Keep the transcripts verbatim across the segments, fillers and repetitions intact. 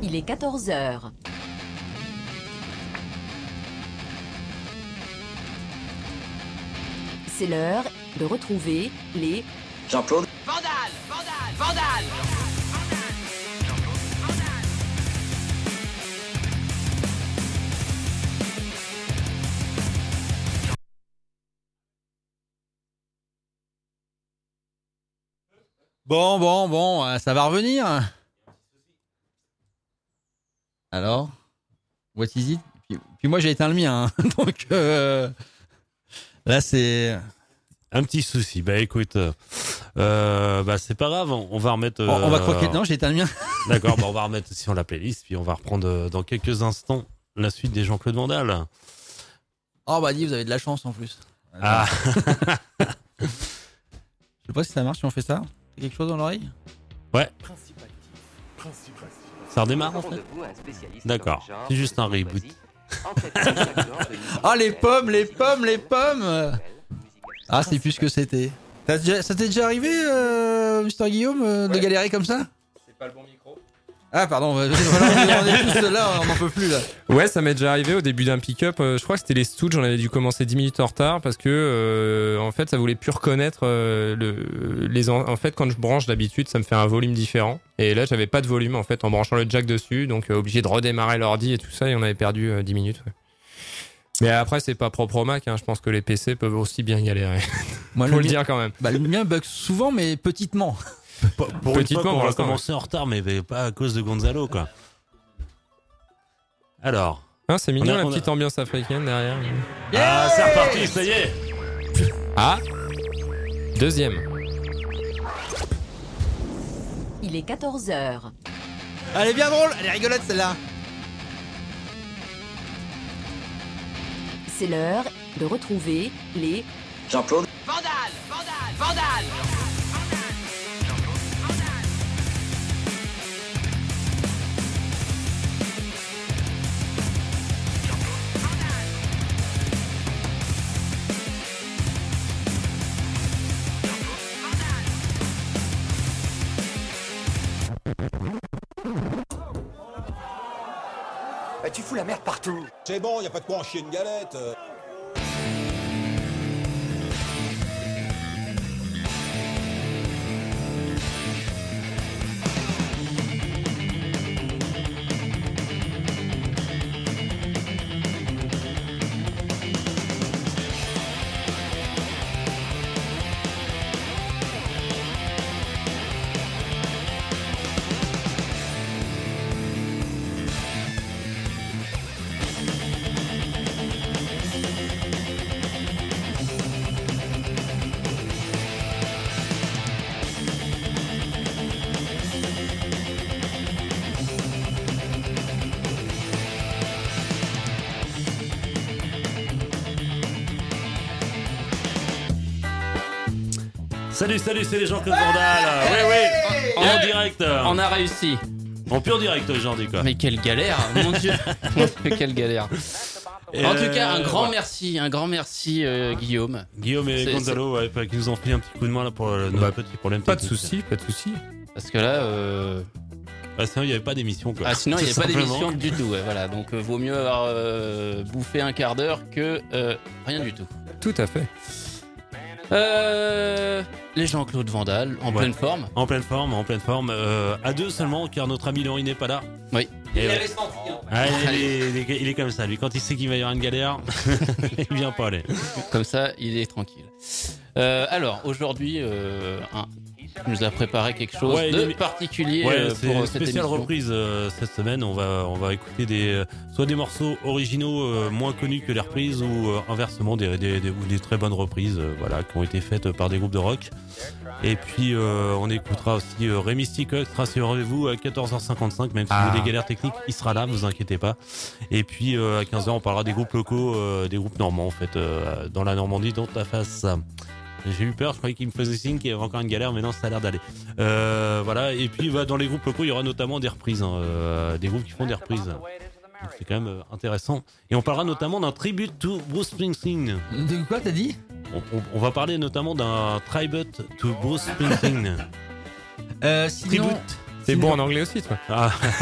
Il est quatorze heures. C'est l'heure de retrouver les Jean-Claude Vandal, Vandal, Vandal. Bon, bon, bon, ça va revenir. Alors, what is it? Puis, puis moi j'ai éteint le mien, hein. Donc euh, là c'est un petit souci. Bah écoute, euh, bah c'est pas grave, on va remettre. Euh, on, on va croquer. Non, j'ai éteint le mien. D'accord, bah on va remettre sur la playlist, puis on va reprendre dans quelques instants la suite des Jean-Claude Vandal. Oh bah dis, vous avez de la chance en plus. Ah. Je sais pas si ça marche si on fait ça. T'as quelque chose dans l'oreille? Ouais. Ça redémarre en fait. D'accord. C'est juste un reboot. Ah les pommes, les pommes, les pommes. Ah c'est plus ce que c'était. T'as déjà, ça t'est déjà arrivé, euh, Mister Guillaume, euh, ouais. de galérer comme ça? C'est pas le bon micro. Ah pardon, voilà, on est tous là, on n'en peut plus là. Ouais, ça m'est déjà arrivé au début d'un pick-up. Euh, je crois que c'était les Stooges, j'en avais dû commencer dix minutes en retard parce que euh, en fait, ça voulait plus reconnaître euh, le les en, en fait quand je branche d'habitude, ça me fait un volume différent. Et là, j'avais pas de volume en fait en branchant le jack dessus, donc euh, obligé de redémarrer l'ordi et tout ça, et on avait perdu euh, dix minutes. Ouais. Mais après, c'est pas propre au Mac. Hein. Je pense que les P C peuvent aussi bien galérer. Moi, Faut le, le mien, dire quand même. Bah, le mien bug souvent, mais petitement. Pour, pour Petitement, une fois, on va commencer en retard, mais pas à cause de Gonzalo, quoi. Alors. Ah, c'est mignon a, la petite a... ambiance africaine derrière. Yeah, ah, c'est reparti, ça y est. Ah, deuxième. Il est quatorze heures. Elle est bien drôle, elle est rigolote celle-là. C'est l'heure de retrouver les Jean-Claude Vandal, Vandal, Vandal. Bah, tu fous la merde partout. C'est bon, y a pas de quoi en chier une galette. Salut, salut, c'est les Jean-Claude Vandal. Oui, oui, en, en direct. On a réussi. En pur direct aujourd'hui, quoi. Mais quelle galère, mon Dieu. Quelle galère. Et en euh... tout cas, un grand merci, un grand merci euh, Guillaume. Guillaume et c'est, Gonzalo c'est... Ouais, qui nous ont pris un petit coup de main là pour euh, notre bah, petit problème. Pas technique. de souci, pas de souci. Parce que là, euh... ah, sinon il n'y avait pas d'émission, quoi. Ah, sinon il n'y avait pas d'émission du tout. Ouais, voilà, donc euh, vaut mieux avoir euh, bouffé un quart d'heure que euh, rien du tout. Tout à fait. Euh, les Jean-Claude Vandal en ouais. pleine forme. En pleine forme, en pleine forme. Euh, à deux seulement, car notre ami Laurie n'est pas là. Oui. Et il, ouais. ah, il, est, il, est, il est comme ça, lui. Quand il sait qu'il va y avoir une galère, il vient pas aller. Comme ça, il est tranquille. Euh, alors, aujourd'hui, euh, un, tu nous as préparé quelque chose ouais, de est... particulier ouais, euh, pour cette émission. C'est une spéciale reprise euh, cette semaine. On va, on va écouter des, euh, soit des morceaux originaux euh, moins connus que les reprises, ou euh, inversement des, des, des, des très bonnes reprises, euh, voilà, qui ont été faites par des groupes de rock. Et puis euh, on écoutera aussi euh, Rémi Sticox, rassurez-vous, à quatorze heures cinquante-cinq, même si ah. vous avez des galères techniques, il sera là, vous inquiétez pas. Et puis euh, à quinze heures, on parlera des groupes locaux, euh, des groupes normands en fait, euh, dans la Normandie, dont ta face. J'ai eu peur, je croyais qu'il me faisait signe qu'il y avait encore une galère, mais non, ça a l'air d'aller. Euh, voilà, et puis bah, dans les groupes locaux, il y aura notamment des reprises, hein, euh, des groupes qui font des reprises. Donc c'est quand même euh, intéressant. Et on parlera notamment d'un tribute to Bruce Springsteen. De quoi t'as dit? on, on, on va parler notamment d'un tribute to Bruce Springsteen. euh, sinon... Tribute. C'est bon en anglais aussi, toi. Ah.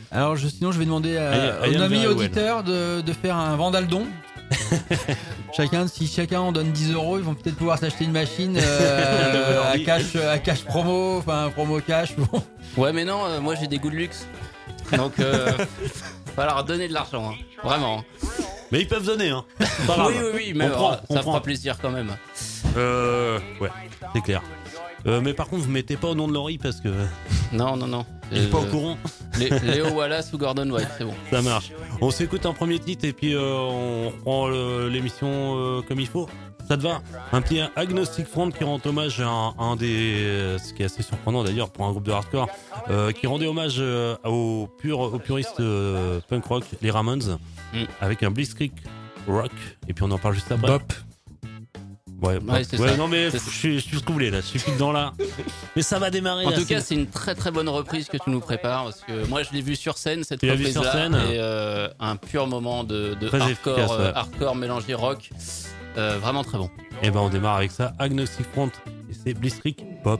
Alors je, sinon je vais demander à, I- à I nos am amis very auditeurs de, de faire un Vandaldon. Chacun, si chacun en donne dix euros, ils vont peut-être pouvoir s'acheter une machine euh, à cash, à cash promo, enfin promo cash. Bon. Ouais, mais non, euh, moi j'ai des goûts de luxe. Donc, euh, va leur donner de l'argent, hein. Vraiment. Mais ils peuvent donner, hein. Pas grave. Oui, oui, oui, mais On prend, euh, on ça prend. fera plaisir quand même. Euh, ouais, c'est clair. Euh, mais par contre, vous mettez pas au nom de Laurie parce que Non, non, non. il est pas au Euh, courant. Lé- Léo Wallace ou Gordon White, c'est bon. Ça marche. On s'écoute un premier titre et puis euh, on reprend le- l'émission euh, comme il faut. Ça te va? Un petit Agnostic Front qui rend hommage à un, un des, ce qui est assez surprenant d'ailleurs pour un groupe de hardcore, euh, qui rendait hommage euh, aux purs, aux puristes euh, punk rock, les Ramones, Mm. avec un Blitzkrieg rock. Et puis on en parle juste après. Bop. Ouais, Ouais, c'est ouais, ça. non mais C'est je suis, je suis ce que vous voulez là, je suis plus dedans là. Mais ça va démarrer. En là, tout c'est- cas, c'est une très très bonne reprise que tu nous prépares parce que moi je l'ai vu sur scène cette Tu l'as vu reprise-là sur scène et euh, un pur moment de, de Très hardcore, efficace, ouais. euh, hardcore mélangé rock, euh, vraiment très bon. Et ben on démarre avec ça, Agnostic Front et c'est Blitzkrieg Pop.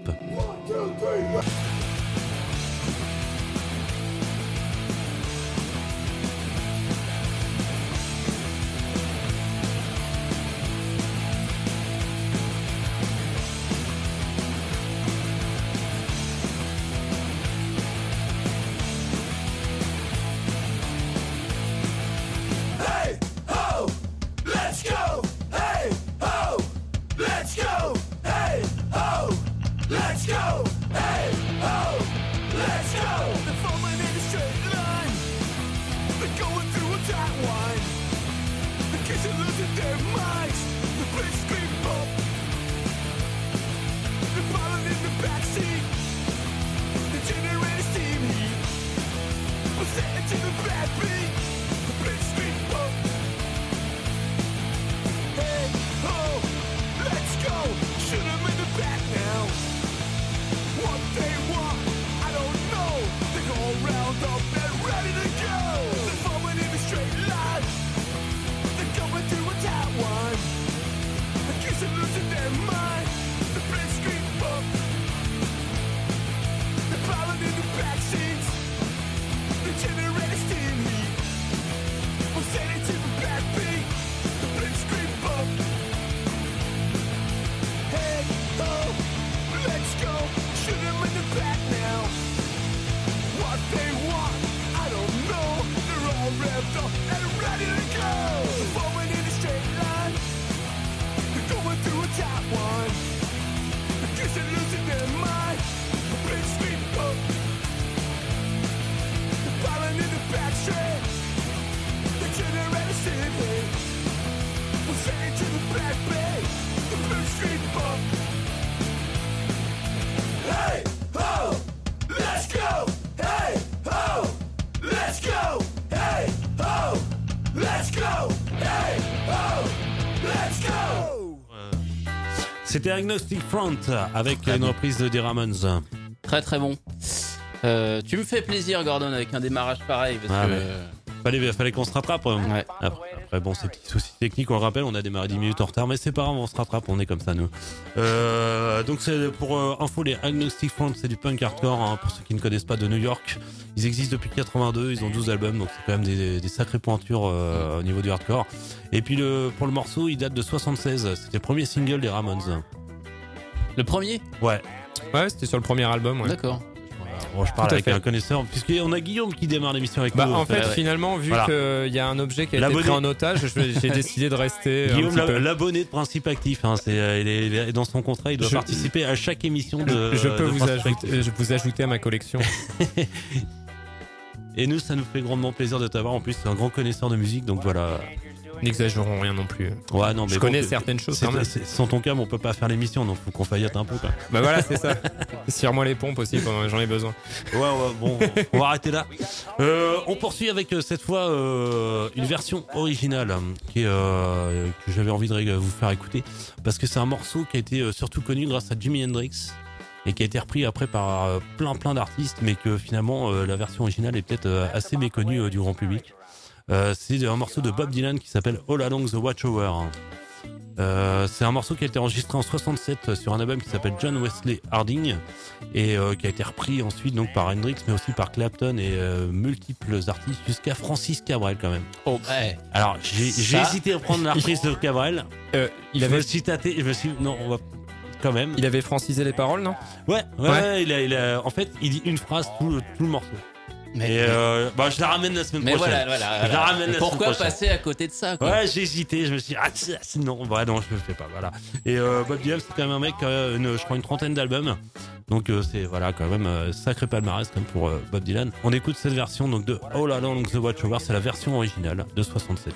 Let's go! Hey, ho! Let's go! Hey, ho! Let's go! Hey, ho! Let's go! They're falling in a straight line. They're going through a tight line. The kids are losing their minds. The blitzkrieg pop. They're falling in the backseat. The generator steam heat. We're setting to the backbeat. The blitzkrieg pop. Hey, ho, let's go. Shoot 'em in the back now. What they want, I don't know. They're all round up and ready to go. They're falling in a straight line. They're going through a tight one. The kids are losing their mind. The blitzkrieg pop. They're piling in the back seats. The generator steam heat. We're sending to the backbeat. The blitzkrieg pop. Hey, ho, let's go. Shoot 'em in the back now. What they want, I don't know. They're all revved up and ready to go. They're falling in a straight line. They're going through a tight one. The kids are losing their mind. The blitzkrieg pop. They're piling in the back straight. The generator steam heat. We're sending to the back bay. The blitzkrieg pop. Hey, ho, let's go. Hey, ho, let's go. Hey, ho, let's go. Hey, ho, let's go. C'était Agnostic Front avec une reprise de des Ramones. Très très bon. Euh, tu me fais plaisir, Gordon, avec un démarrage pareil parce Ah, que mais- euh, Fallait, fallait qu'on se rattrape. hein. ouais. Après, après, bon, ces petits soucis techniques, on le rappelle, on a démarré dix minutes en retard, mais c'est pas grave, on se rattrape, on est comme ça, nous. Euh, donc, c'est pour euh, info, les Agnostic Front, c'est du punk hardcore, hein, pour ceux qui ne connaissent pas, de New York. Ils existent depuis quatre-vingt-deux, ils ont douze albums, donc c'est quand même des, des sacrées pointures euh, au niveau du hardcore. Et puis, le, pour le morceau, il date de soixante-seize, c'était le premier single des Ramones. Le premier. Ouais. Ouais, c'était sur le premier album. Ouais. D'accord. Bon, je parle Tout à avec fait. un connaisseur, puisqu'on a Guillaume qui démarre l'émission avec Bah, nous. en fait, ouais. finalement, vu Voilà. qu'il y a un objet qui a été L'abonné. pris en otage, je- j'ai décidé de rester. un Guillaume, petit la- peu. l'abonné de Principe Actif, hein, c'est, euh, il, est, il est dans son contrat, il doit Je- participer à chaque émission de. je peux de vous Principe ajouter, Actif. je vous ajouter à ma collection. Et nous, ça nous fait grandement plaisir de t'avoir. En plus, c'est un grand connaisseur de musique, donc voilà. N'exagérons rien non plus. Ouais, non, mais Je bon, connais que- certaines choses c'est- quand même. c'est- Sans ton cas, on peut pas faire l'émission, donc faut qu'on faillite un peu. Quoi. Bah voilà, c'est ça. Tire-moi les pompes aussi, pendant- j'en ai besoin. Ouais, ouais, bon, on va arrêter là. Euh, on poursuit avec euh, cette fois euh, une version originale hein, qui est, euh, que j'avais envie de ré- vous faire écouter parce que c'est un morceau qui a été euh, surtout connu grâce à Jimi Hendrix et qui a été repris après par euh, plein plein d'artistes, mais que finalement euh, la version originale est peut-être euh, assez méconnue euh, du grand public. Euh, c'est un morceau de Bob Dylan qui s'appelle All Along the Watchtower. Euh, c'est un morceau qui a été enregistré en soixante-sept sur un album qui s'appelle John Wesley Harding et euh, qui a été repris ensuite donc par Hendrix mais aussi par Clapton et euh, multiples artistes jusqu'à Francis Cabrel quand même. Oh, ouais. Alors j'ai, Ça... j'ai hésité à prendre la reprise de Cabrel. Euh, il je avait... me suis tâté, je me suis non on va quand même. Il avait francisé les paroles, non? Ouais, ouais, ouais. ouais il, a, il a, en fait il dit une phrase tout le, tout le morceau. Mais, et euh, bah, je la ramène la semaine mais prochaine. Voilà, voilà, je la ramène la Pourquoi semaine passer à côté de ça quoi? Ouais, j'ai hésité, je me suis dit, ah, c'est, non, bah, non, je le fais pas, voilà. Et euh, Bob Dylan, c'est quand même un mec, euh, une, je crois, une trentaine d'albums. Donc, euh, c'est, voilà, quand même, euh, sacré palmarès, comme pour euh, Bob Dylan. On écoute cette version, donc, de All Along the Watchtower, c'est la version originale de soixante-sept.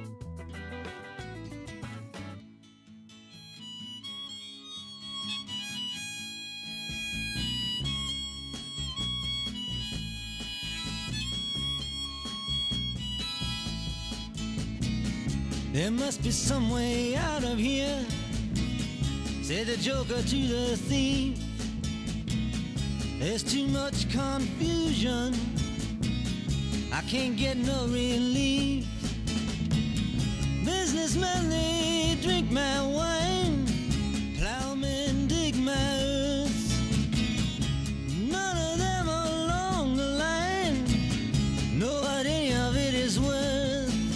There must be some way out of here, said the joker to the thief. There's too much confusion, I can't get no relief. Businessmen, they drink my wine, plowmen dig my earth. None of them along the line know what any of it is worth.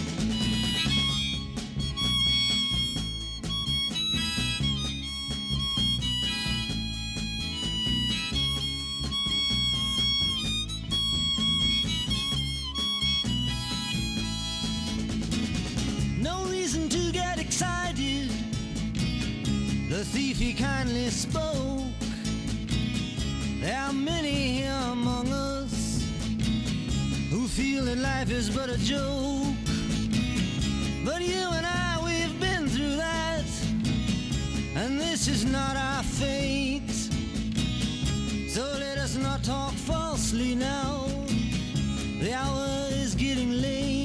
The thief he kindly spoke. There are many here among us who feel that life is but a joke. But you and I, we've been through that, and this is not our fate. So let us not talk falsely now, the hour is getting late.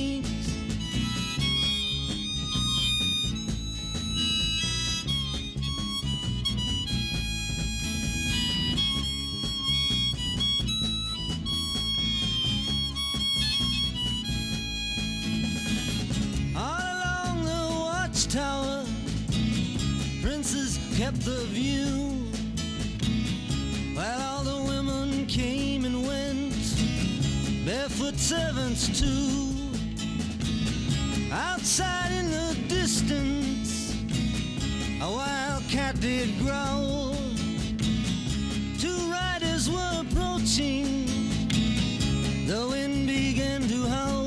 Tower, princes kept the view, while all the women came and went, barefoot servants too. Outside in the distance, a wild cat did growl. Two riders were approaching, the wind began to howl.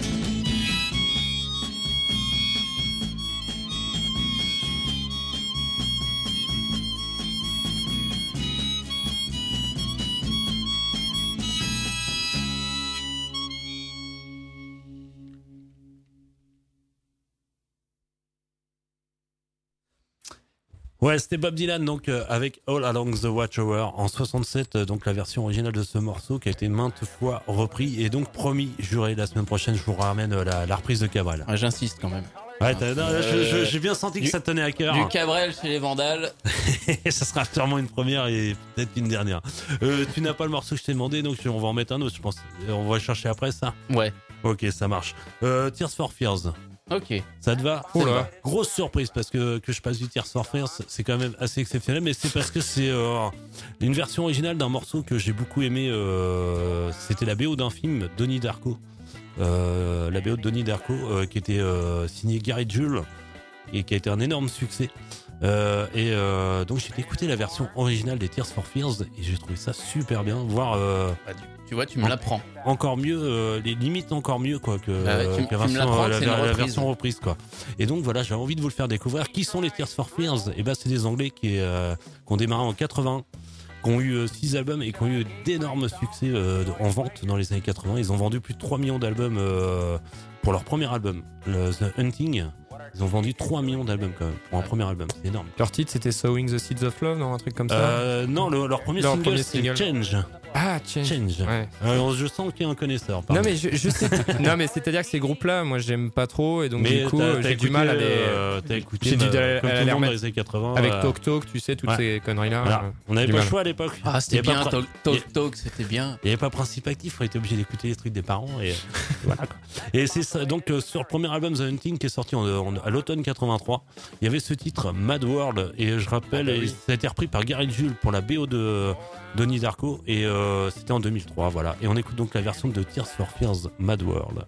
Ouais, c'était Bob Dylan donc euh, avec All Along the Watchtower en soixante-sept, euh, donc la version originale de ce morceau qui a été maintes fois repris et donc promis, juré, la semaine prochaine je vous ramène euh, la, la reprise de Cabrel. Ouais, j'insiste quand même. Ouais, t'as, non, euh, je, je, j'ai bien senti que du, ça tenait à cœur. Du Cabrel chez les Vandales. Ça sera sûrement une première et peut-être une dernière. Euh, tu n'as pas le morceau que je t'ai demandé, donc on va en mettre un autre, je pense. On va le chercher après ça. Ouais. Ok, ça marche. Euh, Tears for Fears. Ok. Ça te va? Oh là. Grosse surprise parce que que je passe du Tears for Fears, c'est quand même assez exceptionnel, mais c'est parce que c'est euh, une version originale d'un morceau que j'ai beaucoup aimé. Euh, c'était la B O d'un film, Donnie Darko. Euh, la B O de Donnie Darko, euh, qui était euh, signé Gary Jules et qui a été un énorme succès. Euh, et euh, donc j'ai écouté la version originale des Tears for Fears et j'ai trouvé ça super bien, voire euh, bah, tu, tu vois, tu me l'apprends. Encore mieux, euh, les limites encore mieux quoi que, bah ouais, tu, que tu version, me la, c'est la, une la version reprise quoi. Et donc voilà, j'ai envie de vous le faire découvrir. Qui sont les Tears for Fears? Et ben c'est des Anglais qui, euh, qui ont démarré en quatre-vingts, qui ont eu six albums et qui ont eu d'énormes succès euh, en vente dans les années quatre-vingts. Ils ont vendu plus de trois millions d'albums euh, pour leur premier album, le The Hunting. Ils ont vendu trois millions d'albums quand même pour un premier album, c'est énorme. Leur titre c'était Sowing the Seeds of Love, non, un truc comme ça. Euh, non, le, leur premier leur single premier c'est single. Change. Ah, Change. Change. Ouais. Euh, je sens qu'il y a un connaisseur. Non pardon. mais je, je sais. non mais c'est-à-dire que ces groupes-là, moi j'aime pas trop et donc Mais du coup t'as- t'as j'ai écouté, du mal à les. euh, t'as écouté j'ai du bah, mal à comme les tout le monde dans remettre. les années quatre-vingts. Avec euh, Talk Talk, tu sais toutes ouais. ces conneries-là. Voilà. euh, On n'avait du pas le mal. choix à l'époque. Ah, c'était Il y avait bien, pas Talk pra- Talk, Talk, c'était bien. Il n'y avait pas principe actif, on était obligé d'écouter les trucs des parents et voilà quoi. Et c'est ça, donc euh, sur le premier album The Hunting qui est sorti en, en- à l'automne quatre-vingt-trois, il y avait ce titre Mad World et je rappelle, Ah bah oui. et ça a été repris par Gary Jules pour la B O de Donnie Darko et euh, c'était en deux mille trois, voilà. Et on écoute donc la version de Tears for Fears Mad World.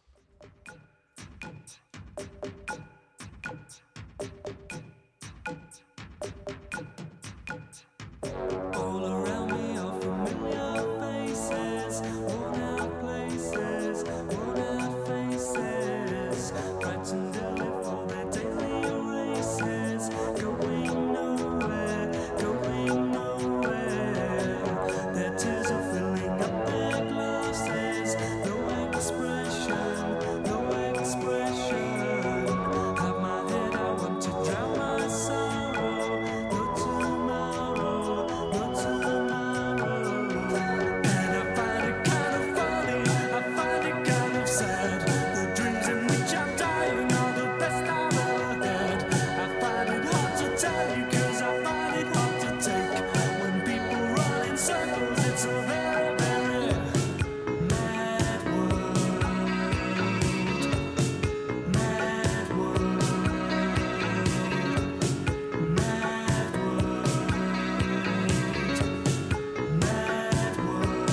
All around me are familiar faces, worn out places, worn out faces, fighting daily for their daily races, going nowhere, going nowhere. Their tears are filling up their glasses, no expression, no expression. Have my head, I want to drown my sorrow, no tomorrow. No tomorrow. And I find it kind of funny, I find it kind of sad. The dreams in which I'm dying are the best I've ever had. I find it hard to tell you, cause I find it hard to take. When people run in circles, it's a very, very mad world. Mad world. Mad world. Mad world.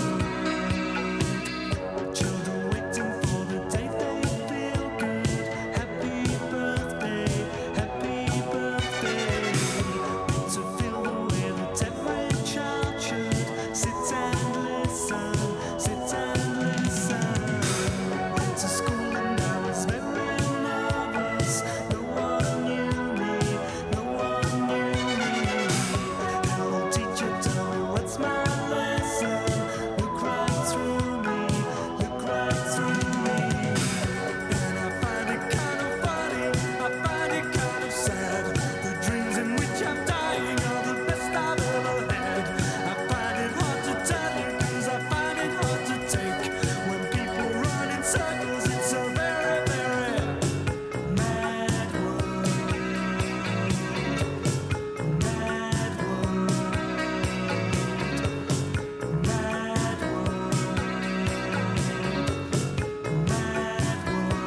Children waiting for the day they feel good. Happy birthday, happy birthday. Wait to feel the way that every child should. Sit and listen, sit and listen. Went to school and I was very nervous. No one knew me, no one knew me. Hello teacher, tell me what's my lesson. Look right through me, look right through me. And I find it kind of funny, I find it kind of sad. The dreams in which I'm dying are the best I've ever had. I find it hard to tell you, cause I find it hard to take. When people run in circles, it's a very, very mad world. Mad world. Mad world. Mad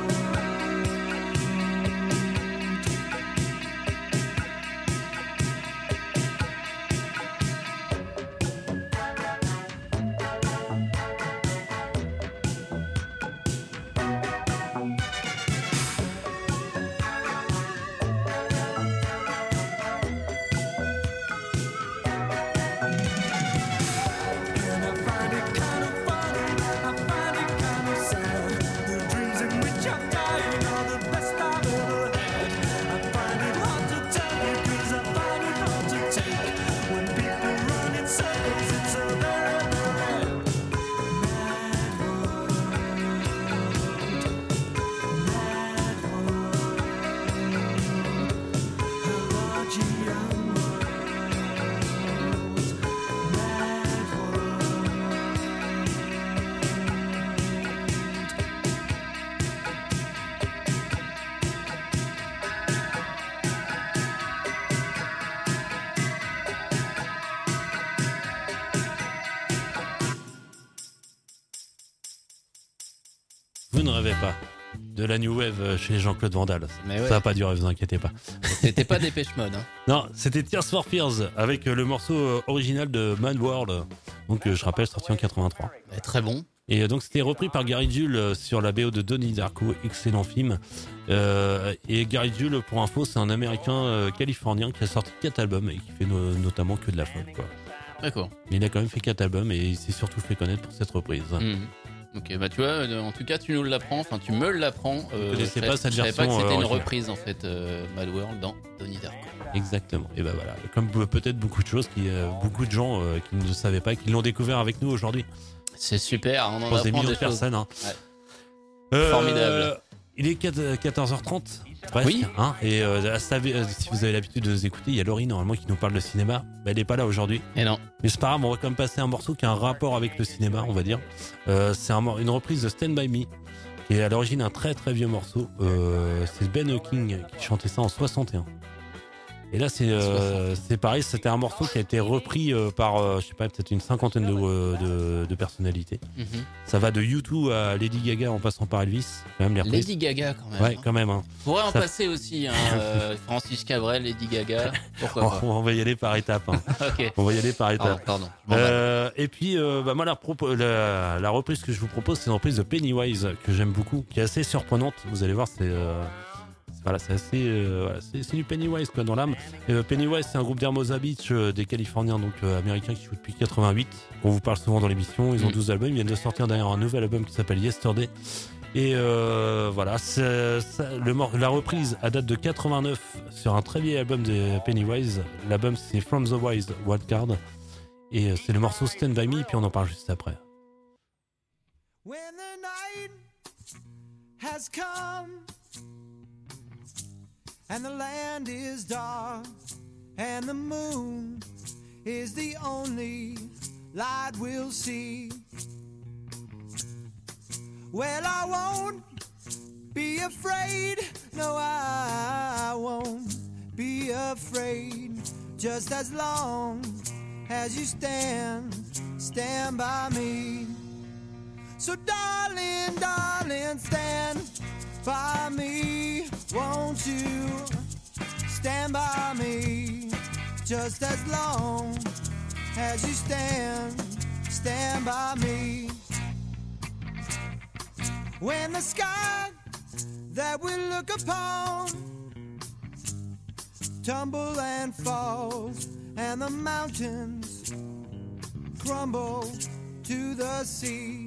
And I find it kind of funny, I find it kind of sad. The dreams in which I'm dying are the best I've ever had. I find it hard to tell you, cause I find it hard to take. When people run in circles, it's a very, very mad world. Mad world. Harajian world. Mad world. Vous ne rêvez pas de la New Wave chez Jean-Claude Van Damme. Mais ouais. Ça va pas durer, vous inquiétez pas. C'était pas Dépêche Mode, hein. Non, c'était Tears for Fears avec euh, le morceau euh, original de Mad World. Donc euh, je rappelle, sorti en quatre-vingt-trois. Mais très bon. Et euh, donc c'était repris par Gary Jules euh, sur la B O de Donnie Darko, excellent film. Euh, et Gary Jules, pour info, c'est un Américain euh, californien qui a sorti quatre albums et qui fait no- notamment que de la folk, quoi. D'accord. Mais il a quand même fait quatre albums et il s'est surtout fait connaître pour cette reprise. Mhm. Ok, bah tu vois, euh, en tout cas, tu nous l'apprends, enfin, tu me l'apprends. Euh, Je connaissais je pas savais- cette je savais pas que version, c'était euh, une originale. reprise, en fait, euh, Mad World dans Donnie Darko. Exactement. Et ben voilà, comme euh, peut-être beaucoup de choses, qui, euh, beaucoup de gens euh, qui ne le savaient pas, qui l'ont découvert avec nous aujourd'hui. C'est super, on en Je pense des apprend millions des de personnes. Hein. Ouais. Euh, Formidable. Il est quatorze heures trente. Presque, Oui. hein, et euh, savez, euh, si vous avez l'habitude de nous écouter, il y a Laurie normalement qui nous parle de cinéma. Bah, elle n'est pas là aujourd'hui. Et non. Mais c'est pas grave, on va quand même passer un morceau qui a un rapport avec le cinéma, on va dire. Euh, c'est un, une reprise de Stand By Me, qui est à l'origine un très très vieux morceau. Euh, c'est Ben Hawking qui chantait ça en soixante et un. Et là, c'est euh, c'est pareil, c'était un morceau qui a été repris euh, par, euh, je sais pas, peut-être une cinquantaine de, euh, de, de personnalités. Mm-hmm. Ça va de U deux à Lady Gaga en passant par Elvis. Quand même, les reprises. Lady Gaga, quand même. Ouais, quand même. Hein. On pourrait en Ça... passer aussi, hein, euh, Francis Cabrel, Lady Gaga. Pourquoi pas. On va y aller par étapes. Hein. Ok. On va y aller par étapes. Oh, pardon. Euh, et puis, euh, bah, moi, la, propo- la, la reprise que je vous propose, c'est une reprise de Pennywise que j'aime beaucoup, qui est assez surprenante. Vous allez voir, c'est. Euh... Voilà, c'est assez, euh, voilà, c'est, c'est du Pennywise quoi dans l'âme. Euh, Pennywise, c'est un groupe d'Hermosa Beach, euh, des Californiens donc euh, américains qui jouent depuis quatre-vingt-huit. On vous parle souvent dans l'émission. Ils ont douze albums. Ils viennent de sortir d'ailleurs un nouvel album qui s'appelle Yesterday. Et euh, voilà, c'est, ça, le, la reprise à date de quatre-vingt-neuf sur un très vieil album de Pennywise. L'album c'est From the Wise Wildcard. Et euh, c'est le morceau Stand By Me. Puis on en parle juste après. When the night has come and the land is dark and the moon is the only light we'll see, well, I won't be afraid, no, I won't be afraid, just as long as you stand, stand by me. So darling, darling, stand by me, won't you stand by me, just as long as you stand, stand by me. When the sky that we look upon tumble and falls and the mountains crumble to the sea,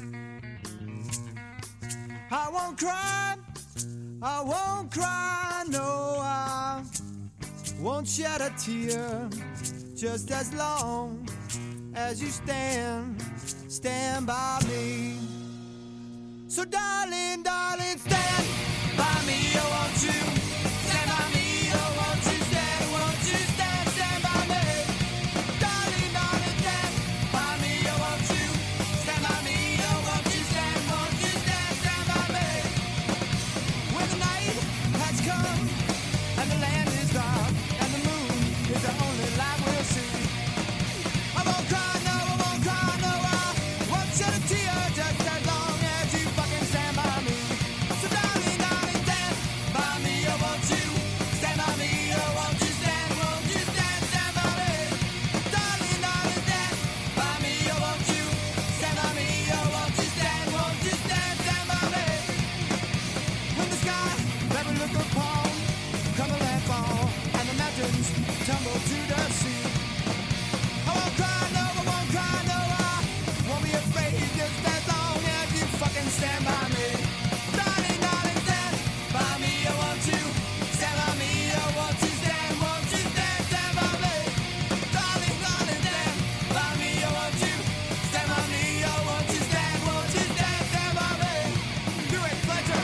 I won't cry, I won't cry, no, I won't shed a tear, just as long as you stand, stand by me. So darling, darling, stand by me, oh won't you, stand by me, oh won't you stand, won't you stand, stand by me. Darling, darling, stand by me, oh won't you, stand by me, oh won't you stand, won't you stand, stand by me. When the night has come and the land is dark and the moon is the only light we'll see, I won't cry, no, I won't cry, no, I won't shed a tear, just as long as you fucking stand by me. So darling, darling, stand by me, oh won't you stand by me, oh won't you stand, won't you stand, stand by me. Darling, darling, stand by me, oh won't you stand by me, oh won't you stand, won't you stand, stand by me. When the sky that we look upon crumble and fall and the mountains tumble to the sea, I won't cry, no, I won't cry, no, I won't be afraid, just as long as you fucking stand by me. Darling, darling, stand by me, oh won't you stand by me, oh won't you stand, won't you stand, stand by me. Darling, darling, stand by me, oh won't you stand by me, oh won't you stand, won't you stand, stand by me. Do it, Fletcher.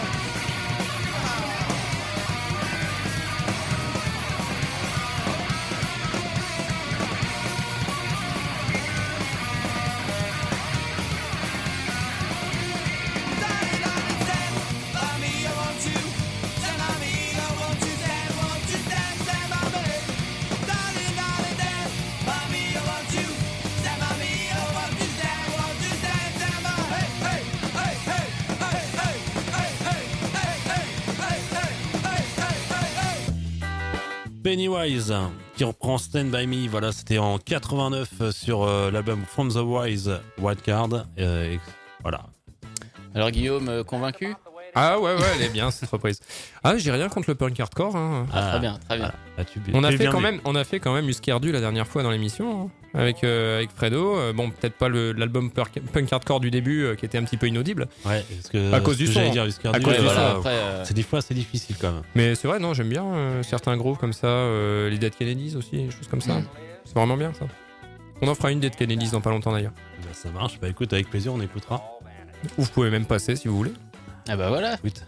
Darling, darling, stand by me, oh won't you stand by me, oh won't you stand, won't you stand, stand by me. Darling, darling, stand by me, oh won't you stand by me, oh won't you stand, won't you stand, stand by. Hey, hey, hey, hey, hey, hey, hey, hey, hey, hey, hey, hey, hey, hey, hey. Pennywise qui reprend Stand By Me. Voilà, c'était en quatre-vingt-neuf sur euh, l'album From the Wise Wildcard. Euh, et voilà. Alors Guillaume, euh, convaincu? Ah ouais, ouais, elle est bien cette reprise. Ah, j'ai rien contre le punk hardcore. Hein. Ah, très bien, très bien. Ah, tu, On a tu es fait bien quand vu. même, on a fait quand même Uskerdu la dernière fois dans l'émission hein, avec euh, avec Fredo. Euh, bon, peut-être pas le, l'album punk, punk hardcore du début euh, qui était un petit peu inaudible. Ouais, parce que à cause ce du que son. j'allais dire, Uskerdu, À cause euh, du voilà, son. Après, euh, c'est des fois c'est difficile quand même. Mais c'est vrai, non, j'aime bien euh, certains grooves comme ça, euh, les Dead Kennedys aussi, des choses comme ça. Mm. C'est vraiment bien ça. On en fera une Dead Kennedys dans pas longtemps d'ailleurs. Bah, ça marche. Bah écoute, avec plaisir, on écoutera. Ou vous pouvez même passer si vous voulez. Ah bah voilà. Écoute.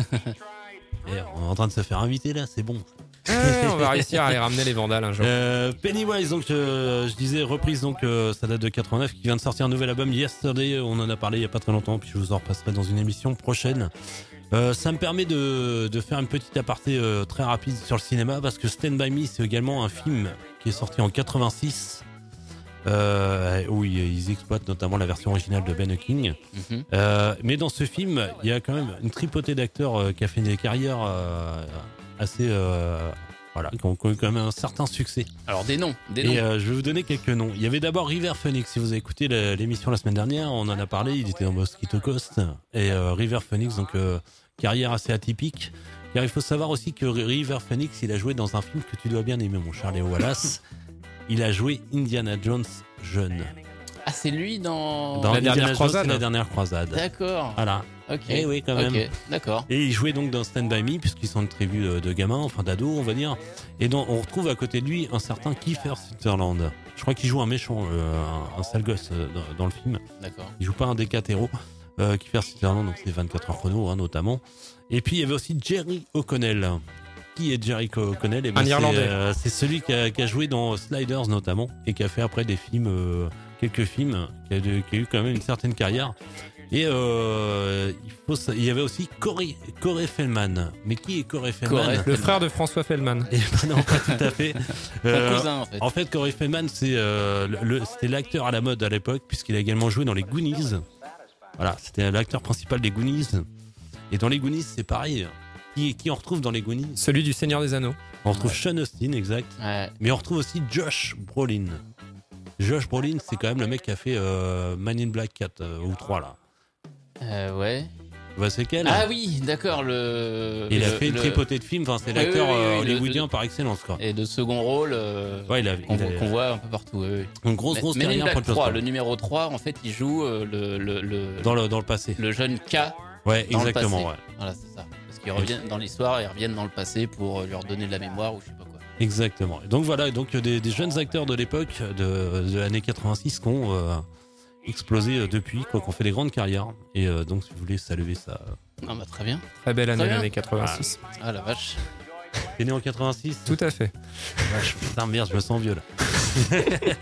Et on est en train de se faire inviter là, c'est bon. Ouais, on va réussir à aller ramener les Vandales un jour. Euh, Pennywise, donc euh, je disais reprise, donc euh, ça date de quatre-vingt-neuf, qui vient de sortir un nouvel album Yesterday. On en a parlé il y a pas très longtemps, puis je vous en repasserai dans une émission prochaine. Euh, ça me permet de, de faire une petite aparté euh, très rapide sur le cinéma, parce que Stand By Me, c'est également un film qui est sorti en quatre-vingt-six, euh, où ils, ils exploitent notamment la version originale de Ben Hawking. Mm-hmm. Euh, mais dans ce film, il y a quand même une tripotée d'acteurs euh, qui a fait des carrières euh, assez... Euh, voilà, qui ont connu quand même un certain succès. Alors des noms, des noms. Et euh, je vais vous donner quelques noms. Il y avait d'abord River Phoenix. Si vous avez écouté la, l'émission la semaine dernière, on en a parlé. Il était dans Mosquito Coast. Et euh, River Phoenix, donc euh, carrière assez atypique. Car il faut savoir aussi que River Phoenix, il a joué dans un film que tu dois bien aimer, mon cher Léo Wallace. Il a joué Indiana Jones jeune. Ah, c'est lui dans, dans la Indiana dernière Jones, croisade. La dernière croisade. D'accord. Voilà. Ok. Et oui, quand même. Ok, d'accord. Et il jouait donc dans Stand By Me, puisqu'ils sont une tribu de, de gamins, enfin d'ados, on va dire. Et donc, on retrouve à côté de lui un certain Kiefer Sutherland. Je crois qu'il joue un méchant, euh, un, un sale gosse euh, dans, dans le film. D'accord. Il joue pas un des quatre héros. Euh, Kiefer Sutherland, donc c'est vingt-quatre heures chrono, hein, notamment. Et puis, il y avait aussi Jerry O'Connell. Qui est Jerry O'Connell? Et ben, un c'est, Irlandais. Euh, c'est celui qui a, qui a joué dans Sliders, notamment, et qui a fait après des films, euh, quelques films, qui a, de, qui a eu quand même une certaine carrière. Et euh, il, faut, il y avait aussi Corey, Corey Feldman. Mais qui est Corey Feldman? Corey, le frère de François Feldman. Et ben non, pas tout à fait. Euh, Mon cousin, en fait. En fait, Corey Feldman, c'est, euh, le, c'était l'acteur à la mode à l'époque, puisqu'il a également joué dans les Goonies. Voilà, c'était l'acteur principal des Goonies. Et dans les Goonies, c'est pareil. Qui, qui on retrouve dans les Goonies? Celui du Seigneur des Anneaux. On retrouve ouais. Sean Austin, exact. Ouais. Mais on retrouve aussi Josh Brolin. Josh Brolin, c'est quand même le mec qui a fait euh, Man in Black quatre euh, ou trois là. Euh, ouais. Bah, c'est quel? Ah oui, d'accord, le. Il le, a fait une le... tripotée de films, enfin, c'est l'acteur oui, oui, oui, euh, oui, hollywoodien le, par excellence, quoi. Et de second rôle, euh, ouais, il a, qu'on, il a, qu'on voit un peu partout. Oui, oui. Une grosse, grosse Mais, carrière pour le trois, le numéro trois, en fait, il joue euh, le, le, le. Dans le, dans le passé. Le jeune K. Ouais, dans exactement, le passé. ouais. Voilà, c'est ça. Parce qu'ils reviennent dans l'histoire, ils reviennent dans le passé pour lui redonner de la mémoire ou je sais pas quoi. Exactement. Donc voilà, donc des, des jeunes acteurs de l'époque, de, de l'année quatre-vingt-six, qui ont euh, explosé depuis, quoi, qui ont fait des grandes carrières. Et euh, donc, si vous voulez saluer ça. Ah bah très bien. Très belle année, très l'année quatre-vingt-six. Ah, ah la vache. T'es né en quatre-vingt-six? Tout à fait. Vache, putain, merde, je me sens vieux là.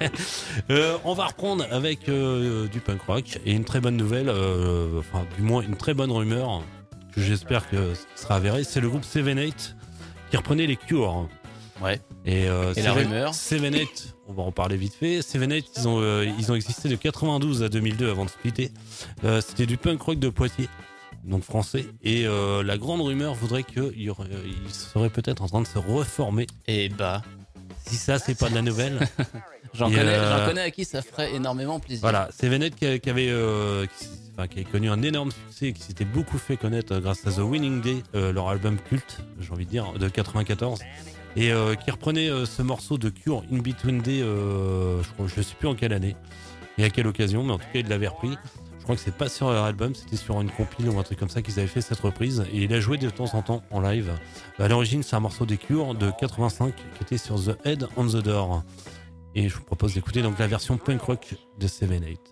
euh, on va reprendre avec euh, du punk rock et une très bonne nouvelle, euh, enfin, du moins une très bonne rumeur, que j'espère que ce sera avéré. C'est le groupe Seven Eight qui reprenait les Cure. Ouais. Et, euh, et Seven, la rumeur Seven Eight, on va en parler vite fait. Seven Eight, ils ont, euh, ils ont existé de quatre-vingt-douze à deux mille deux avant de splitter. Euh, c'était du punk rock de Poitiers, donc français. Et euh, la grande rumeur voudrait qu'ils seraient peut-être en train de se reformer. Et bah, si ça, c'est pas de la nouvelle. j'en, connais, euh, j'en connais à qui ça ferait énormément plaisir. Voilà, Seven Eight qui, qui avait, euh, qui, enfin, qui a connu un énorme succès, qui s'était beaucoup fait connaître grâce à The Winning Day, euh, leur album culte, j'ai envie de dire, de quatre-vingt-quatorze. Et euh, qui reprenait euh, ce morceau de Cure, In Between Day, euh, je, crois, je sais plus en quelle année et à quelle occasion, mais en tout cas il l'avait repris. Je crois que c'est pas sur leur album, c'était sur une compile ou un truc comme ça qu'ils avaient fait cette reprise. Et il a joué de temps en temps en live. À l'origine, c'est un morceau des Cure de quatre-vingt-cinq qui était sur The Head on the Door. Et je vous propose d'écouter donc la version punk rock de Seven Eight.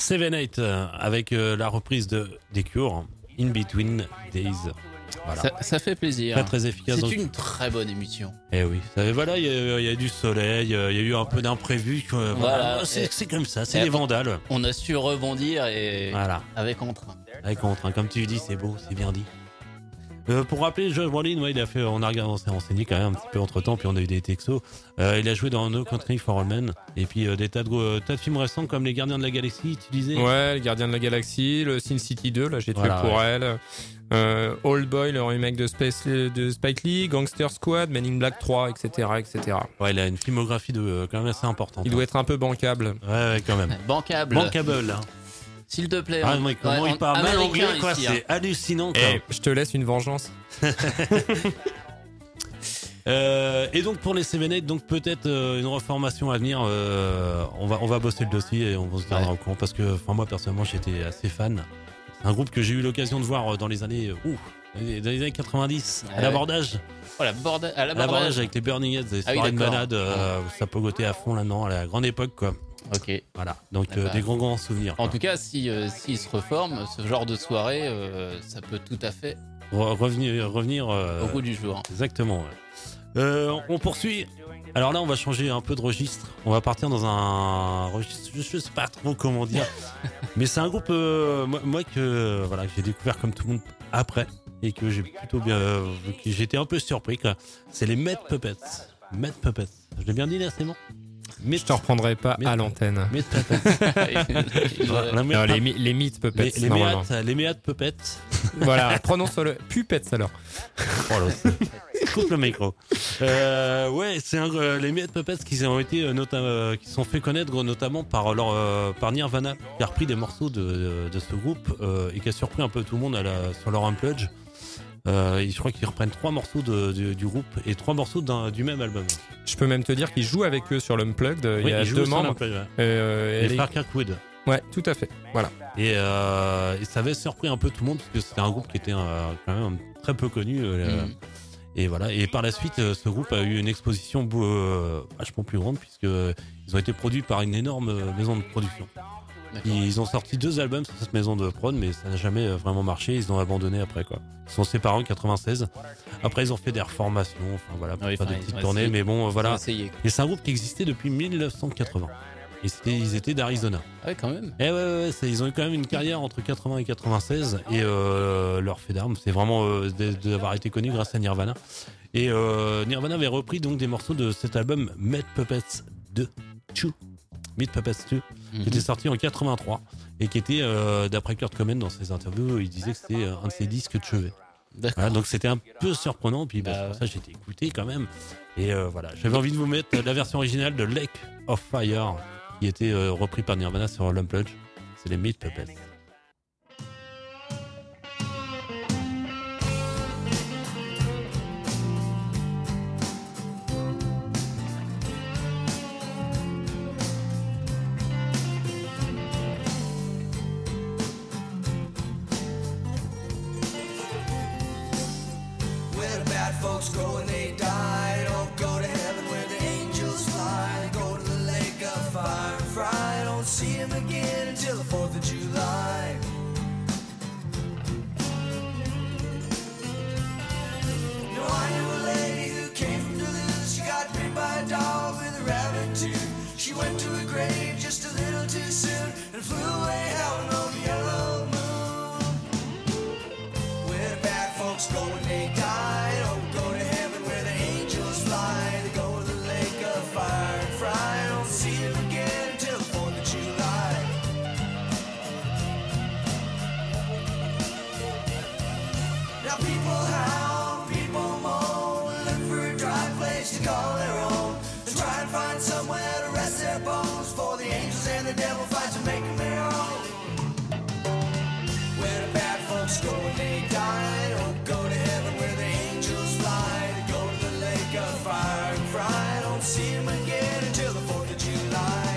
Seven Eight euh, avec euh, la reprise de des Cure, In Between Days. Voilà. Ça, ça fait plaisir. Très très efficace. C'est donc. une très bonne émission. Eh oui. Ça, voilà, il y, a- il y a du soleil, il y a eu un peu d'imprévu. que, Voilà. Voilà. C'est, Et- c'est comme ça, c'est et les après- vandales. On a su rebondir et Voilà. avec entrain. Avec contre, hein. Comme tu dis, c'est beau, c'est bien dit. Euh, pour rappeler, Josh Brolin, ouais, il a fait, on a regardé, on s'est renseigné quand même un petit peu entre temps, puis on a eu des textos. Euh, il a joué dans No Country for Old Men, et puis euh, des tas de, euh, tas de films récents comme Les Gardiens de la Galaxie, tu disais. Ouais, le Gardien de la Galaxie, le Sin City deux, là j'ai tué Voilà, pour ouais. elle. Euh, Old Boy, le remake de, Space, de Spike Lee, Gangster Squad, Men in Black trois, et cetera, et cetera. Ouais, il a une filmographie de euh, quand même assez importante. Il doit être un peu bancable. Ouais, ouais, quand même. Bancable. Bankable, hein. S'il te plaît. Ah, on- mais comment ouais, il on- parle mal américain anglais, quoi, ici, c'est hein. hallucinant, quoi. Et je te laisse une vengeance. Euh, et donc pour les Seven Eight, donc peut-être euh, une reformation à venir. Euh, on va on va bosser le dossier et on va se tiendra Ouais. au courant parce que enfin moi personnellement j'étais assez fan. C'est un groupe que j'ai eu l'occasion de voir dans les années euh, ouh, dans les dans les années quatre-vingt-dix à Ouais. l'abordage, Voilà, borda- à à l'abordage l'abordage. avec les Burning Heads, des Ah oui, soirées de d'accord. malade, euh, où ça pogotait à fond là-dedans à la grande époque quoi. Ok. Voilà, donc Ah euh, bah. des grands grands souvenirs. En quoi. tout cas, si euh, s'il se reforme, ce genre de soirée, euh, ça peut tout à fait Re- revenir revenir euh, au goût du jour. Exactement. Ouais. Euh, on poursuit. Alors là, on va changer un peu de registre. On va partir dans un registre. Je, je sais pas trop comment dire, mais c'est un groupe euh, moi, moi que voilà que j'ai découvert comme tout le monde après et que j'ai plutôt bien. Euh, que j'étais un peu surpris. Quoi. C'est les Meat Puppets. Meat Puppets. Je l'ai bien dit là, c'est bon. Meat- Je te reprendrai pas Mais- à l'antenne. Meat Puppets. Euh, La Meat Non, les, Puppets. mi- les mythes les, puppets, les normalement. Meat- les Meat Puppets. Voilà, prononce le puppets alors. Oh là, c'est- coupe le micro. Euh, ouais, c'est un, euh, les Meat Puppets qui ont été euh, nota- euh, qui sont fait connaître gros, notamment par leur euh, par Nirvana, qui a repris des morceaux de, de ce groupe euh, et qui a surpris un peu tout le monde à la, sur leur Unplugged. Euh, je crois qu'ils reprennent trois morceaux de, du, du groupe et trois morceaux d'un- du même album. Je peux même te dire qu'ils jouent avec eux sur l'Unplugged. Il Oui, y a ils jouent deux sur membres. l'Unplugged, ouais. Euh, Les et les- frères Kirkwood. Ouais, tout à fait. Voilà. Et, euh, et ça avait surpris un peu tout le monde parce que c'était un groupe qui était euh, quand même très peu connu. euh, Mm. Et voilà. Et par la suite, euh, ce groupe a eu une exposition bou- euh, vachement plus grande puisque euh, ils ont été produits par une énorme euh, maison de production. D'accord. Ils ont sorti deux albums sur cette maison de prod, mais ça n'a jamais euh, vraiment marché. Ils ont abandonné après quoi. Ils sont séparés en quatre-vingt-seize. Après, ils ont fait des reformations, enfin voilà, pour Oui, faire enfin, des ils petites ont tournées. essayé. Mais bon, euh, Ils ont voilà. essayé. Et c'est un groupe qui existait depuis mille neuf cent quatre-vingts. Et c'était, ils étaient d'Arizona. Ah ouais, quand même. Eh ouais, ouais, ouais, c'est- ils ont eu quand même une carrière entre quatre-vingts et quatre-vingt-seize et euh, leur fait d'armes, c'est vraiment euh, de- d'avoir été connu grâce à Nirvana. Et euh, Nirvana avait repris donc des morceaux de cet album Meat Puppets deux, deux, Meat Puppets deux, qui Mhm. était sorti en quatre-vingt-trois et qui était, euh, d'après Kurt Cobain dans ses interviews, il disait que c'était un de ses disques de chevet. D'accord. Voilà, donc c'était un peu surprenant, puis bah, Bah c'est pour ouais. ça que j'ai été écouté quand même. Et euh, voilà, j'avais envie de vous mettre la version originale de Lake of Fire, qui était euh, repris par Nirvana sur l'Unplugged. C'est les Meat Puppets. Where the bad folks go when they die. Don't go to heaven where the angels fly. Go to the lake of fire and fry. Don't see him again until the fourth of July. You know, I knew a lady who came from Duluth. She got bit by a dog with a rabbit tooth. She went to her grave just a little too soon and flew away howling on the yellow moon. Where the bad folks go when they die. Don't go to heaven where the angels fly. They go to the lake of fire and fry. Don't see them again until the fourth of July. Now people howl, people moan, look for a dry place to call their own. They try and find somewhere to rest their bones. For the angels and the devil fight to make them their own. Where the bad folks go when they die. Don't go to heaven where the angels fly. They go to the lake of fire and fry. Don't see them again until the fourth of July.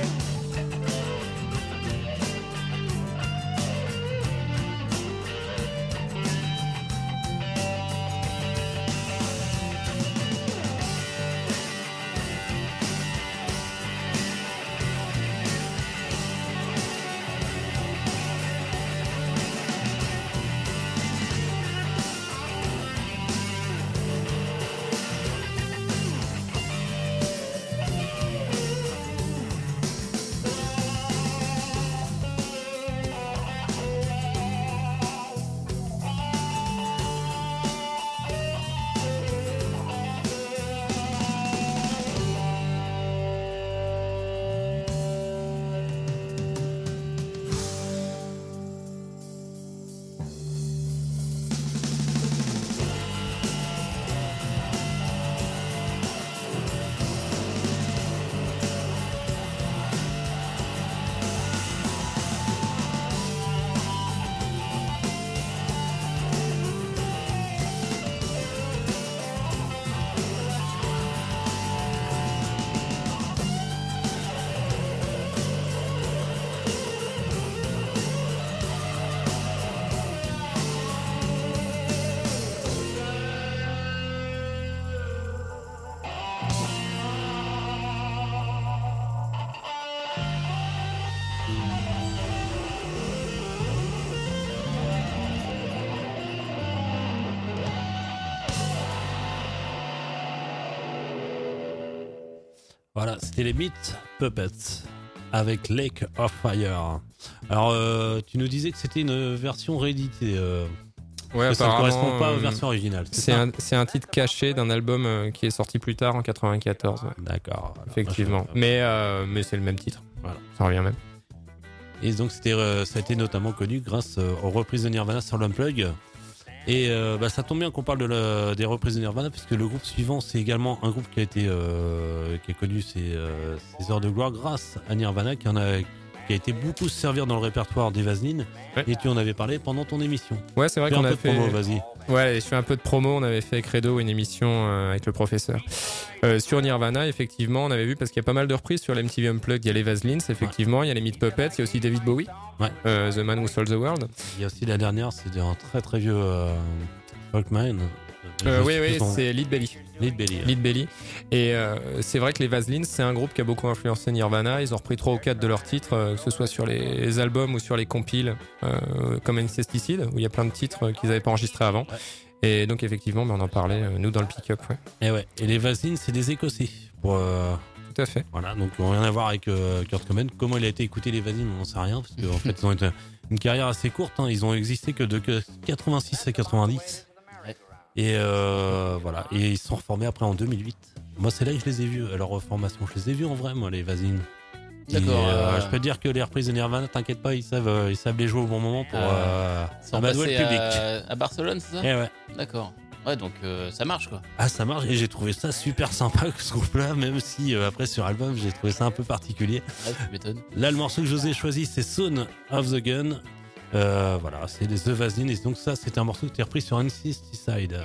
Voilà, c'était les Meat Puppets avec Lake of Fire. Alors, euh, tu nous disais que c'était une version rééditée. Euh, ouais, que ça ne correspond pas euh, aux versions originales. C'est, c'est, ça un, c'est un titre caché d'un album euh, qui est sorti plus tard en quatre-vingt-quatorze. Ouais. D'accord. Alors, effectivement. moi, je... Mais, euh, mais c'est le même titre. Voilà. Ça revient même. Et donc, c'était, euh, ça a été notamment connu grâce euh, aux reprises de Nirvana sur l'Unplug. Et euh, bah, ça tombe bien qu'on parle de la, des reprises de Nirvana, puisque le groupe suivant, c'est également un groupe qui a été euh, qui a connu ses, euh, ses heures de gloire grâce à Nirvana, qui en a qui a été beaucoup se servir dans le répertoire des Vaseline. Ouais. Et tu en avais parlé pendant ton émission. Ouais, c'est vrai fais qu'on un a peu fait. De promo, vas-y. Ouais, je fais un peu de promo. On avait fait Credo, une émission euh, avec le professeur euh, sur Nirvana. Effectivement, on avait vu parce qu'il y a pas mal de reprises sur l'M T V Unplugged. Il y a les Vaselines, effectivement. Ouais. Il y a les Meat Puppets. Il y a aussi David Bowie. Ouais. Euh, The Man Who Sold the World. Il y a aussi la dernière, c'est un très très vieux euh, Folkman. Euh, oui, oui, son... c'est Lead Belly. Lead Belly. Lead Belly. Et euh, c'est vrai que les Vaselines, c'est un groupe qui a beaucoup influencé Nirvana. Ils ont repris trois ou quatre de leurs titres, euh, que ce soit sur les albums ou sur les compiles, euh, comme Incesticide, où il y a plein de titres qu'ils n'avaient pas enregistrés avant. Ouais. Et donc, effectivement, bah, on en parlait, euh, nous, dans le pick-up. Ouais. Et, ouais. Et les Vaselines, c'est des Écossais. Pour, euh... Tout à fait. Voilà, donc rien à voir avec euh, Kurt Cobain. Comment il a été écouté, les Vaselines, on n'en sait rien, parce qu'en fait, ils ont été une carrière assez courte. Hein. Ils ont existé que de quatre-vingt-six à quatre-vingt-dix. Et euh, voilà, et ils se sont reformés après en deux mille huit. Moi, c'est là que je les ai vus, à leur reformation. Je les ai vus en vrai, moi, les Vaselines. D'accord. Et, euh, euh... Je peux te dire que les reprises de Nirvana, t'inquiète pas, ils savent, euh, ils savent les jouer au bon moment pour euh, amadouer le public. À, à Barcelone, c'est ça? Eh ouais. D'accord. Ouais, donc euh, ça marche, quoi. Ah, ça marche, et j'ai trouvé ça super sympa, ce groupe-là, même si euh, après sur album, j'ai trouvé ça un peu particulier. Ouais, tu m'étonnes. Là, le morceau que je vous ai choisi, c'est Son of the Gun. Euh, voilà, c'est les The Vaseline, et donc ça, c'est un morceau qui est repris sur Incesticide.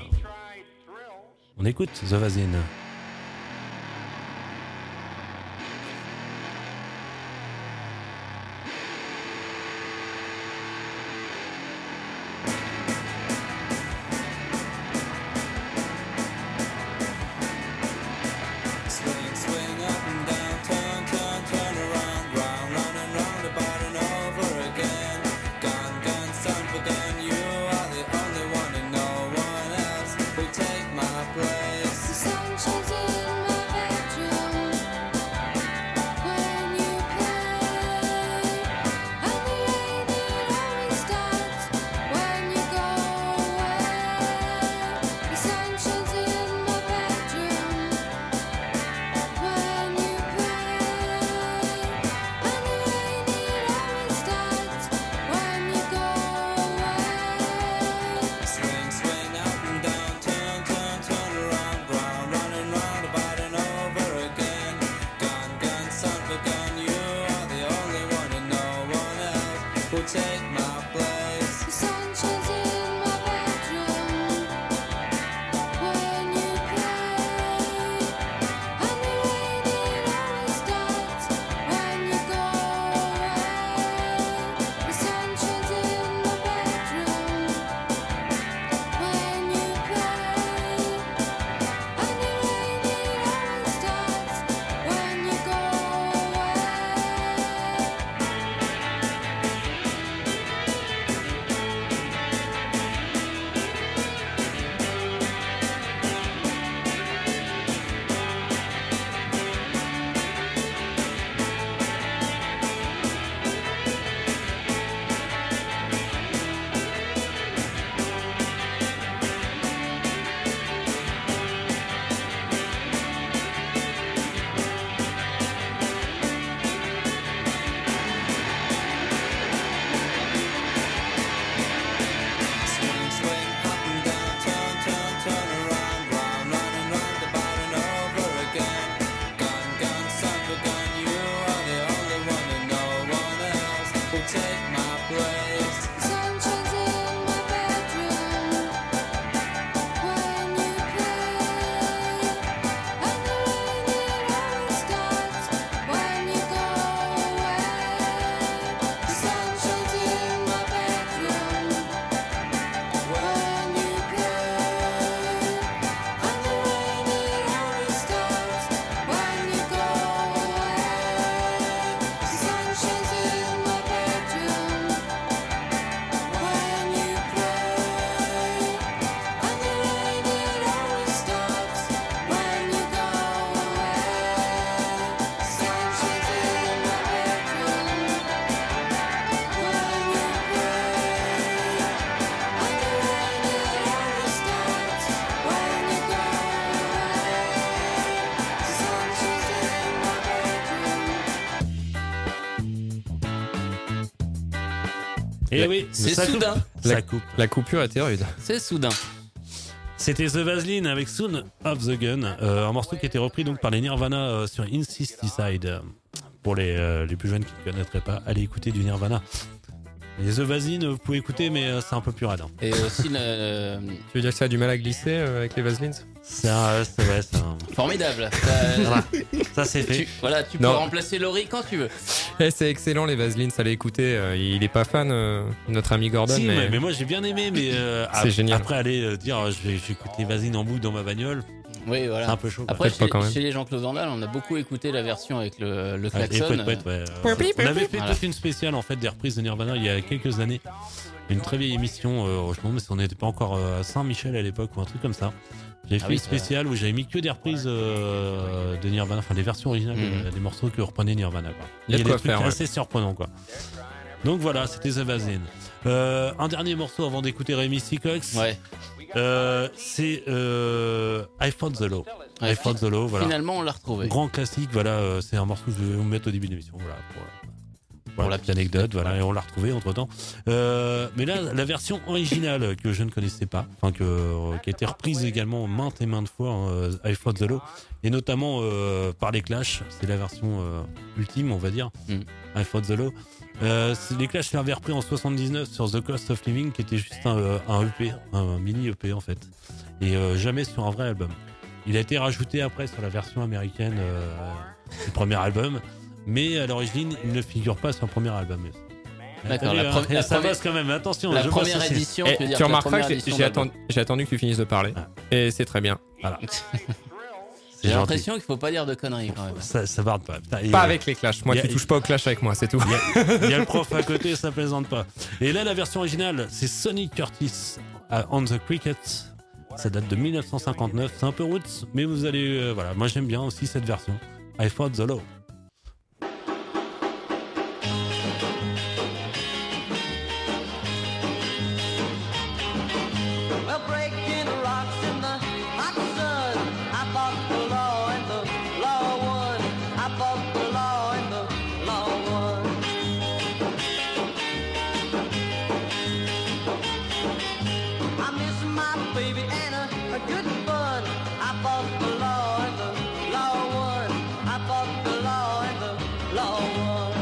On écoute The Vaseline. Sunshine. Et oui, c'est ça coupe. soudain. Ça La- coupe. La coupure était rude. C'est soudain. C'était The Vaseline avec Soon of the Gun, euh, un morceau qui a été repris donc par les Nirvana euh, sur Incesticide. Pour les, euh, les plus jeunes qui ne connaîtraient pas, allez écouter du Nirvana. Les The Vaseline, vous pouvez écouter, mais euh, c'est un peu plus raide. Hein. Et aussi, le- Tu veux dire que ça a du mal à glisser euh, avec les Vaselines? C'est un- c'est ouais, c'est un- formidable. Ça, Voilà. Ça c'est fait. tu, voilà, tu peux Non. remplacer Laurie quand tu veux. Eh, c'est excellent les Vaselines, ça l'est écouté. euh, il est pas fan, euh, notre ami Gordon, Si, mais, mais... mais moi j'ai bien aimé, mais euh, C'est ap- génial. après aller euh, dire euh, je vais j'écoute les Vaseline en boucle dans ma bagnole, Oui, c'est voilà. un peu chaud. quoi. Après, Peut-être pas chez, quand même. chez les Jean-Claude Van Damme, on a beaucoup écouté la version avec le, le Ah, et klaxon. poète, poète, ouais. Euh, on avait fait Voilà. toute une spéciale en fait des reprises de Nirvana il y a quelques années. Une très vieille émission, euh, je me demande si on n'était pas encore euh, à Saint-Michel à l'époque ou un truc comme ça. J'ai fait Ah oui, une spéciale où j'avais mis que des reprises euh, de Nirvana, enfin des versions originales, Mhm. euh, des morceaux que reprenait Nirvana. Quoi. Il y a de des quoi trucs faire, ouais. assez surprenants quoi. Donc voilà, c'était The Vaseline. Euh, un dernier morceau avant d'écouter Rémi Seacox. Ouais. Euh, c'est euh, I Fought the Law. Ouais, I Fought the Law, voilà. Finalement, on l'a retrouvé. Grand classique, voilà, euh, c'est un morceau que je vais vous mettre au début de l'émission, voilà, pour, pour Pour la la petite anecdote, voilà, et on l'a retrouvé entre temps. Euh, mais là, la version originale que je ne connaissais pas, enfin que euh, qui a été reprise également maintes et maintes fois, hein, euh, I Fought the Law, et notamment euh, par les Clash, c'est la version euh, ultime, on va dire, Mm. I Fought the Law. Euh, c'est- les Clash l'avaient repris en soixante-dix-neuf sur The Cost of Living, qui était juste un, euh, un E P, un mini E P en fait, et euh, jamais sur un vrai album. Il a été rajouté après sur la version américaine euh, du premier album, mais à l'origine, il ne figure pas sur le premier album. D'accord, Attendez, la hein, pre- la ça première- passe quand même, attention. La je vois première ça, c'est- édition, Eh, tu veux dire tu que la remarqueras première que édition j'ai d'album. attendu, j'ai attendu que tu finisses de parler. Ah. Et c'est très bien. Voilà. J'ai gentil. l'impression qu'il faut pas dire de conneries quand même. Ça, ça barde pas. Putain, et, Pas euh, avec les clashs. Moi, y a- tu touches pas au clash avec moi, c'est tout. Il y a le prof à côté, ça plaisante pas. Et là, la version originale, c'est Sonny Curtis à On the Cricket. Ça date de mille neuf cent cinquante-neuf. C'est un peu roots, mais vous allez. euh, voilà, moi j'aime bien aussi cette version. I Fought the Law. Well, breaking rocks in the hot sun. I fought the law and the law won. I fought the law and the law won. I miss my baby and a, a good fun. I fought the law and the law won. I fought the law and the law won.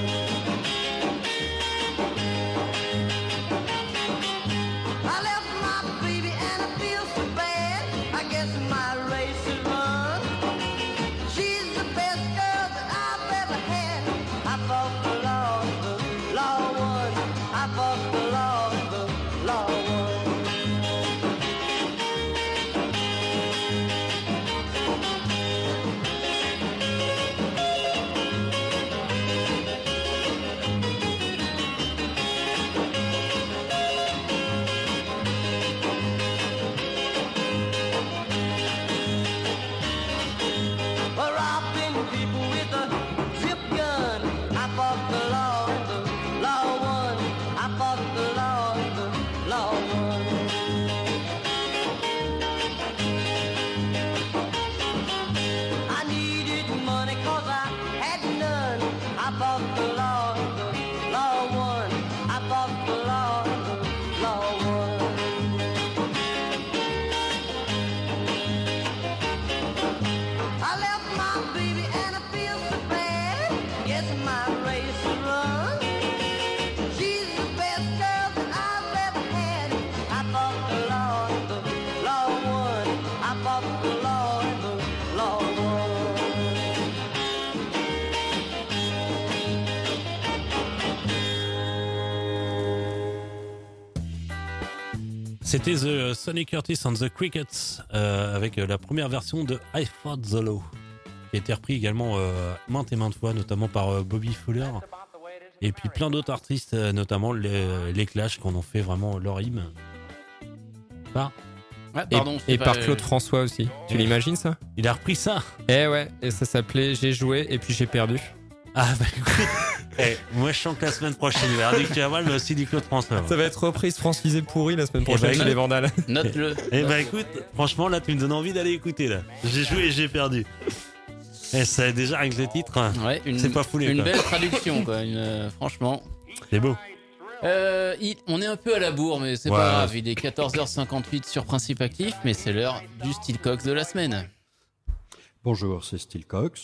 I left my baby and I feel so bad. I guess my race is run. She's the best girl that I've ever had. I fought the law, the law won. I fought the law, the law won. Well, robbing people with a zip gun. I fought the law and the law won. I fought the law and the law won. I needed money 'cause I had none. I fought the law and the law won. I fought the law and the law won. I left my baby and I feel so bad. Guess my race is run. She's the best girl that I've ever had. I fought the law and the law won. I fought the law and the law won. C'était The Sonny Curtis and the Crickets euh, avec la première version de I Fought the Law, qui a été repris également euh, maintes et maintes fois, notamment par euh, Bobby Fuller et puis plein d'autres artistes, euh, notamment les, les Clash, qui en ont fait vraiment leur hymne. Pas Ah, Et, pardon, c'est et pas- par Claude François aussi. Tu Ouais. l'imagines ça? Il a repris ça. Eh ouais, et ça s'appelait J'ai joué et puis j'ai perdu. Ah bah écoute, eh, moi je sens que la semaine prochaine, il va y avoir du Caval, mais aussi du Claude François. Ça va être reprise francisée pourrie la semaine Eh prochaine ben, chez les Vandales. Note-le. Eh bah écoute, franchement là tu me donnes envie d'aller écouter là. J'ai joué et j'ai perdu. Et ça déjà avec le titre, hein, Ouais, une, c'est pas foulé. une quoi. belle traduction, quoi. Une, euh, franchement. C'est beau. Euh, il- on est un peu à la bourre, mais c'est Ouais. pas grave. Il est quatorze heures cinquante-huit sur Principe Actif, mais c'est l'heure du Steel Cox de la semaine. Bonjour, c'est Steel Cox.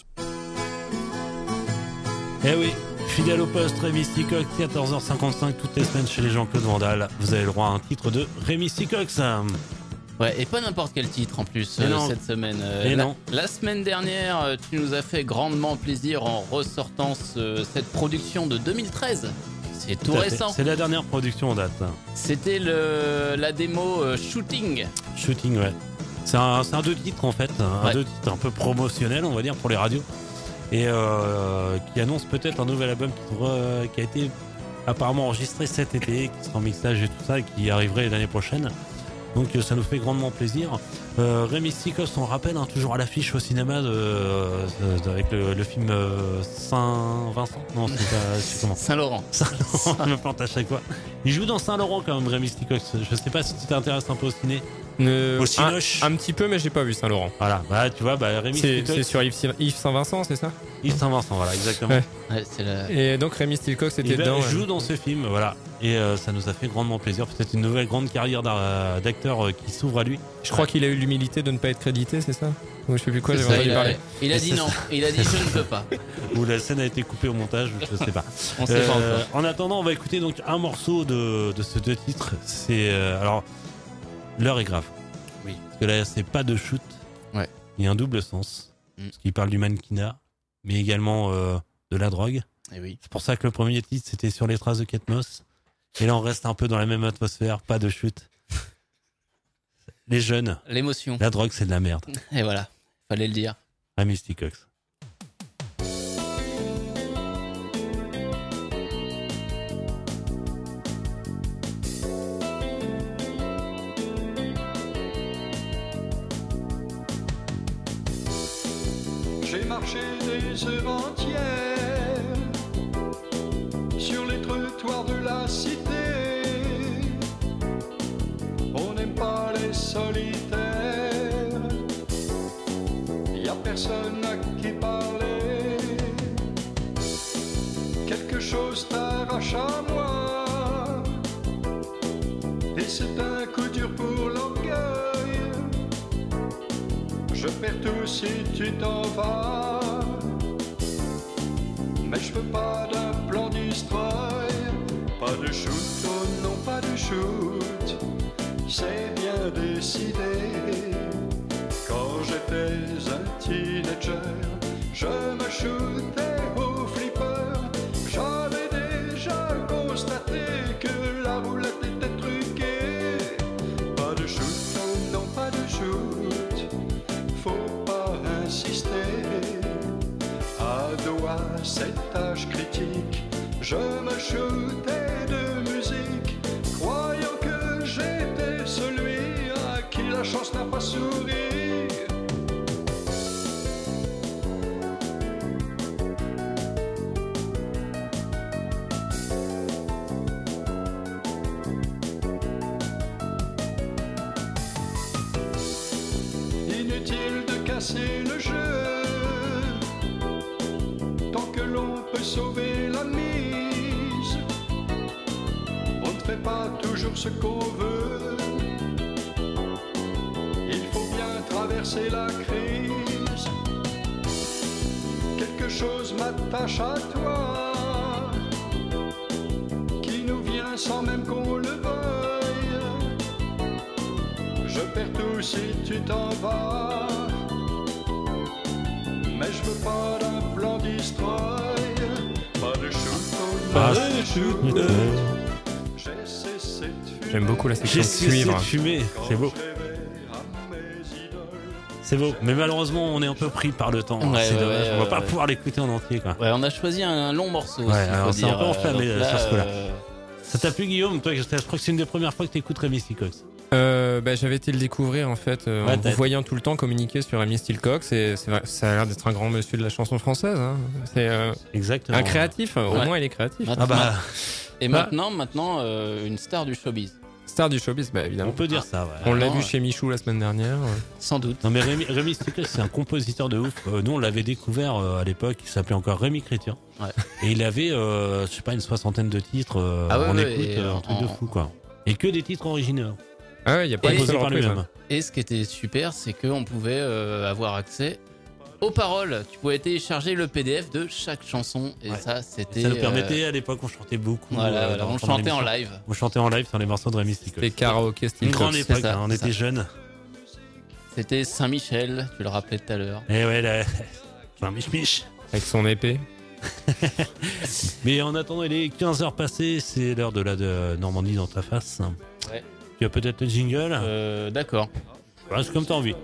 Eh oui, fidèle au poste, Rémi Sticox, quatorze heures cinquante-cinq toutes les semaines chez les Jean-Claude Vandal. Vous avez le droit à un titre de Rémi Sticox. Ouais, et pas n'importe quel titre en plus Et euh, non. cette semaine. Euh, Et la, non. la semaine dernière, euh, tu nous as fait grandement plaisir en ressortant ce- cette production de deux mille treize. C'est tout Tout à fait. récent. C'est la dernière production en date. C'était le, la démo euh, Shooting. Shooting, ouais. C'est un, c'est un deux titres en fait, un Ouais. deux titres un peu promotionnel, on va dire, pour les radios. Et euh, qui annonce peut-être un nouvel album qui, re- qui a été apparemment enregistré cet été, qui sera en mixage et tout ça, et qui arriverait l'année prochaine. Donc euh, ça nous fait grandement plaisir. Euh, Rémi Sticox, on rappelle, hein, toujours à l'affiche au cinéma de, de- avec le, le film euh, Saint-Vincent. Non, c'est pas. C'est comment Saint-Laurent. Saint-Laurent, je me plante à chaque fois. Il joue dans Saint-Laurent quand même, Rémi Sticox. Je sais pas si tu t'intéresses un peu au ciné. Euh, Au un, Cinoche. un petit peu, mais j'ai pas vu Saint-Laurent. Voilà, bah tu vois, bah Rémi C'est Sticox. c'est sur Yves, Yves Saint-Vincent, c'est ça? Yves Saint-Vincent, voilà, exactement. Ouais. Ouais, c'est la... Et donc Rémi Steel Cox était Il dedans. joue ouais. dans ce film, voilà. Et euh, ça nous a fait grandement plaisir. Peut-être une nouvelle grande carrière d'ar- d'acteur euh, qui s'ouvre à lui. Je crois qu'il a eu l'humilité de ne pas être crédité, c'est ça? Ou je sais plus quoi, C'est j'avais ça, entendu il, a, parler. il a Et dit c'est non. ça. Il a dit je ne peux pas. Ou la scène a été coupée au montage, je sais pas. On sait pas Euh, encore. en attendant, on va écouter donc un morceau de, de ce deux titres. C'est euh, alors l'heure est grave. Oui. Parce que là, c'est pas de shoot. Ouais. Il y a un double sens. Mm. Parce qu'il parle du mannequinat, mais également euh, de la drogue. Et oui. C'est pour ça que le premier titre c'était Sur les traces de Kate Moss. Et là, on reste un peu dans la même atmosphère, pas de shoot. Les jeunes, L'émotion. la drogue, c'est de la merde. Et voilà. Fallait le dire. Rémi Sticox. J'ai marché des heures entières sur les trottoirs de la cité. On n'aime pas les solitaires. Y a personne à qui parler. Quelque chose t'arrache à moi. Et c'est un coup dur pour l'orgueil. Je perds tout si tu t'en vas. Mais je veux pas d'un plan destroy. Pas de shoot, oh non pas de shoot. C'est bien décidé. Quand j'étais un teenager, je me shootais au flipper. J'avais déjà constaté que la roulette était truquée. Pas de shoot, oh non pas de shoot. Faut pas insister. Ado à cet âge critique, je me shootais de musique, croyant que j'étais celui à qui la chance n'a pas souri. Inutile de casser le jeu, tant que l'on peut sauver la mise. On ne fait pas toujours ce qu'on veut. Il faut bien traverser la crise. Quelque chose m'attache à toi, qui nous vient sans même qu'on le veuille. Je perds tout si tu t'en vas. Mais je veux pas d'un plan destroy. Pas de shoot, oh, Pas pas de shoot. de- J'ai cessé de fumer. J'aime beaucoup la section J'ai de cessé suivre. de fumer, c'est beau. Quand je rêvais à mes idoles. C'est beau, mais malheureusement, on est un peu pris par le temps. Ouais, c'est ouais, dommage, ouais, on va ouais, pas ouais. pouvoir l'écouter en entier, quoi. Ouais, on a choisi un long morceau. Ouais, aussi, alors faut c'est un dire. peu enflammé, Donc là, sur ce coup-là. euh, Ça t'a plu, Guillaume? Toi, je je crois que c'est une des premières fois que t'écoutes Rémi Sticox. Euh, bah, j'avais été le découvrir en fait euh, Ouais, en t'as- vous voyant tout le temps communiquer sur Rémi Steel Cox et c'est vrai, ça a l'air d'être un grand monsieur de la chanson française. Hein. C'est euh, Exactement. un créatif, au Ouais. moins il est créatif. Maintenant- Ah bah, Et Bah. maintenant, maintenant euh, une star du showbiz. Star du showbiz, bah évidemment. On peut dire ça, ouais. On l'a Non, vu ouais. chez Michou la semaine dernière. Sans doute. Non mais Rémi, Rémi Stickles, c'est un compositeur de ouf. Euh, nous on l'avait découvert euh, à l'époque, il s'appelait encore Rémi Chrétien. Ouais. Et il avait, euh, je sais pas, une soixantaine de titres euh, Ah ouais, en ouais, écoute, et euh, un truc en- de fou quoi. Et que des titres originaux. Ah ouais, il y a pas Et- de Composés seule par reprise. lui-même. hein. Et ce qui était super, c'est qu'on pouvait euh, avoir accès aux paroles. Tu pouvais télécharger le P D F de chaque chanson. Et Ouais. ça, c'était. Ça nous euh, permettait, à l'époque, on chantait beaucoup. Voilà, euh, voilà, dans- on pendant chantait en l'émission. live. On chantait en live sur les morceaux de Rémi Stickles. Les karaokés style Une grande Cox. époque, c'est ça, hein, on c'est était ça. jeunes. C'était Saint-Michel, tu le rappelais tout à l'heure. Et ouais, là, un mich-mich. Avec son épée. Mais en attendant, il est quinze heures passées, c'est l'heure de la de Normandie dans ta face. Ouais. Tu as peut-être le jingle. Euh, D'accord. Ouais, c'est comme t'as envie.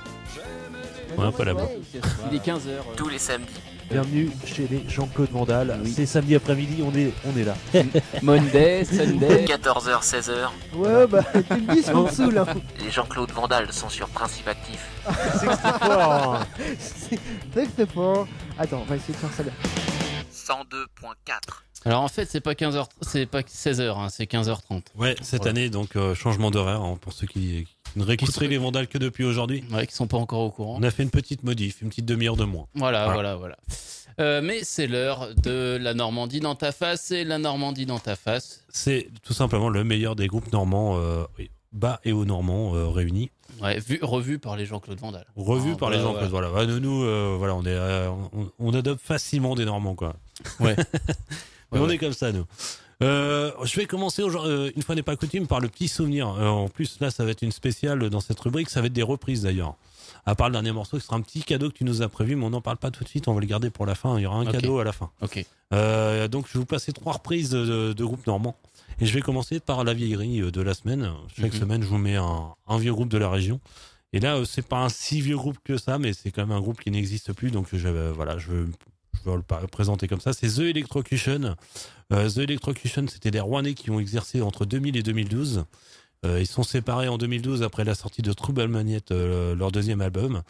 Ouais, pas là-bas. Il est quinze heures. Tous les samedis. Bienvenue chez les Jean-Claude Vandal. C'est samedi après-midi, on est, on est là. Monday, Sunday. quatorze heures, seize heures. Ouais, bah, tu me dis, on dessous là. Les Jean-Claude Vandal sont sur Principe Actif. C'est que c'est fort. C'est vrai que c'est fort. Attends, on va essayer de faire ça bien. cent deux point quatre. Alors en fait, c'est pas quinze heures, c'est pas seize heures, hein, c'est quinze heures trente. Ouais, cette Voilà. année, donc euh, changement d'horaire hein, pour ceux qui, qui ne réécouteraient les Vandales que depuis aujourd'hui. Ouais, qui sont pas encore au courant. On a fait une petite modif, une petite demi-heure de moins. Voilà, Voilà. voilà, voilà. Euh, mais c'est l'heure de la Normandie dans ta face et la Normandie dans ta face. C'est tout simplement le meilleur des groupes normands, euh, bas et haut normands euh, réunis. Ouais, vu, revu par les Jean-Claude Vandal. Revu Ah, par ouais, les gens ouais. que voilà. Ouais, nous, nous, euh, voilà, on est, euh, on, on adopte facilement des Normands quoi. Ouais. Mais Ouais, on ouais. est comme ça nous. Euh, je vais commencer aujourd'hui, euh, une fois n'est pas coutume, par le petit souvenir. Euh, en plus là, ça va être une spéciale dans cette rubrique. Ça va être des reprises d'ailleurs. À part le dernier morceau, ce sera un petit cadeau que tu nous as prévu, mais on n'en parle pas tout de suite. On va le garder pour la fin. Il y aura un Ok. cadeau à la fin. Ok. Euh, donc je vais vous passer trois reprises de, de, de groupes normands. Et je vais commencer par la vieillerie euh, de la semaine. Chaque Mhm. semaine, je vous mets un, un vieux groupe de la région. Et là, euh, c'est pas un si vieux groupe que ça, mais c'est quand même un groupe qui n'existe plus. Donc je, euh, voilà, je, je vais le pa- présenter comme ça. C'est The Electrocution. Euh, The Electrocution, c'était des Rouennais qui ont exercé entre deux mille et deux mille douze. Euh, ils sont séparés en deux mille douze après la sortie de Trouble Magnet, euh, leur deuxième album.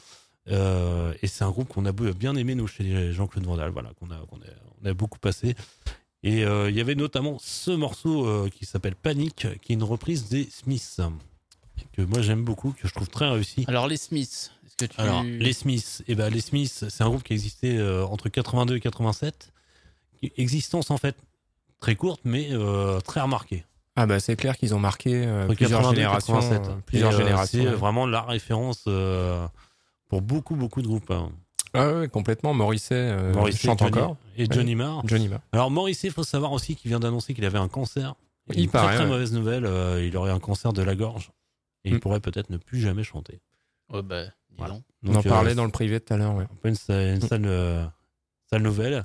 Euh, et c'est un groupe qu'on a be- bien aimé nous chez les Jean-Claude Vandal, voilà, qu'on a, qu'on a, on a beaucoup passé. Et euh, il y avait notamment ce morceau euh, qui s'appelle Panic, qui est une reprise des Smiths, que moi j'aime beaucoup, que je trouve très réussi. Alors les Smiths, est-ce que tu... Alors les Smiths, eh ben les Smiths, c'est un groupe qui existait euh, entre quatre-vingt-deux et quatre-vingt-sept, qui- existence en fait très courte mais euh, très remarquée. Ah bah c'est clair qu'ils ont marqué euh, Entre plusieurs quatre-vingt-deux et générations. quatre-vingt-sept. euh, plusieurs Et, euh, générations. C'est ouais. vraiment la référence euh, pour beaucoup beaucoup de groupes. hein. Ah ouais, complètement. Morisset, euh, Morrissey, chante Johnny- encore. et Johnny Marr. Johnny Marr. Alors Morrissey, il faut savoir aussi qu'il vient d'annoncer qu'il avait un cancer. Il une paraît, très très ouais. mauvaise nouvelle, euh, il aurait un cancer de la gorge et Mm. il pourrait peut-être ne plus jamais chanter. Oh bah, dis Voilà. donc. On en Donc, euh, parlait dans le privé tout à l'heure. Ouais. un peu une, sa- une sale, euh, sale nouvelle.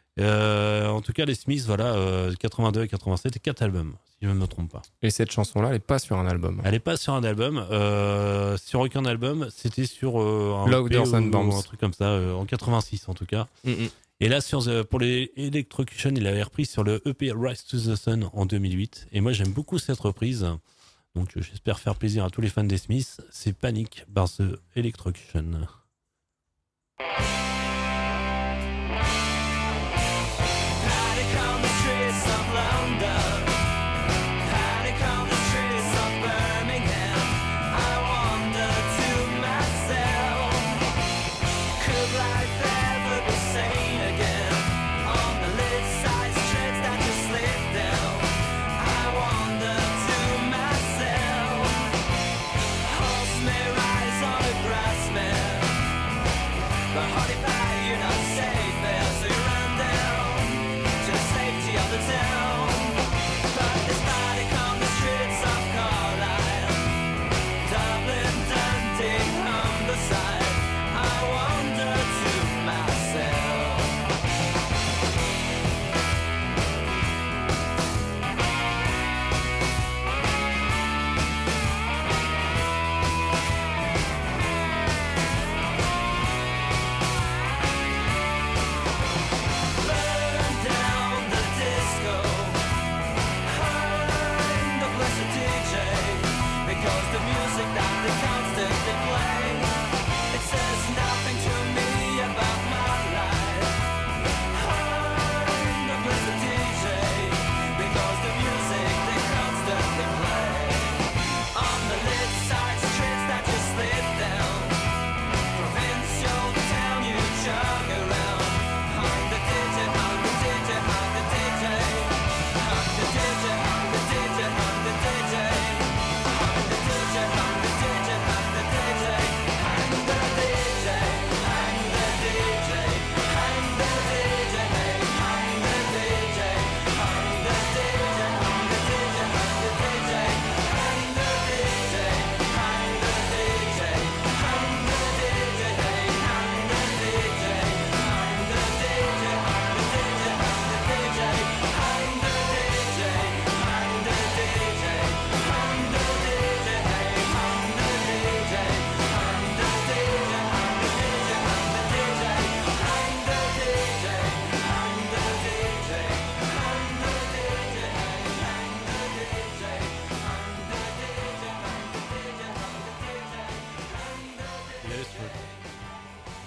Euh, en tout cas, les Smiths, voilà, euh, quatre-vingt-deux et quatre-vingt-sept, et quatre albums, si je ne me trompe pas. Et cette chanson-là, elle est pas sur un album. Elle est pas sur un album, euh, sur aucun album, c'était sur euh, un Louder E P Than ou, Bombs. ou un truc comme ça, euh, en quatre-vingt-six en tout cas. Mm-mm. Et là, sur the- pour les Electrocution, il avait repris sur le E P Rise to the Sun en deux mille huit. Et moi, j'aime beaucoup cette reprise. Donc, euh, j'espère faire plaisir à tous les fans des Smiths. C'est Panic par The Electrocution. Panic on the streets of London. Panic on the streets of Birmingham. I wonder to myself, could life ever be sane again? On the lit-sized trains that just slip down. I wonder to myself, horse may rise on a grass man, but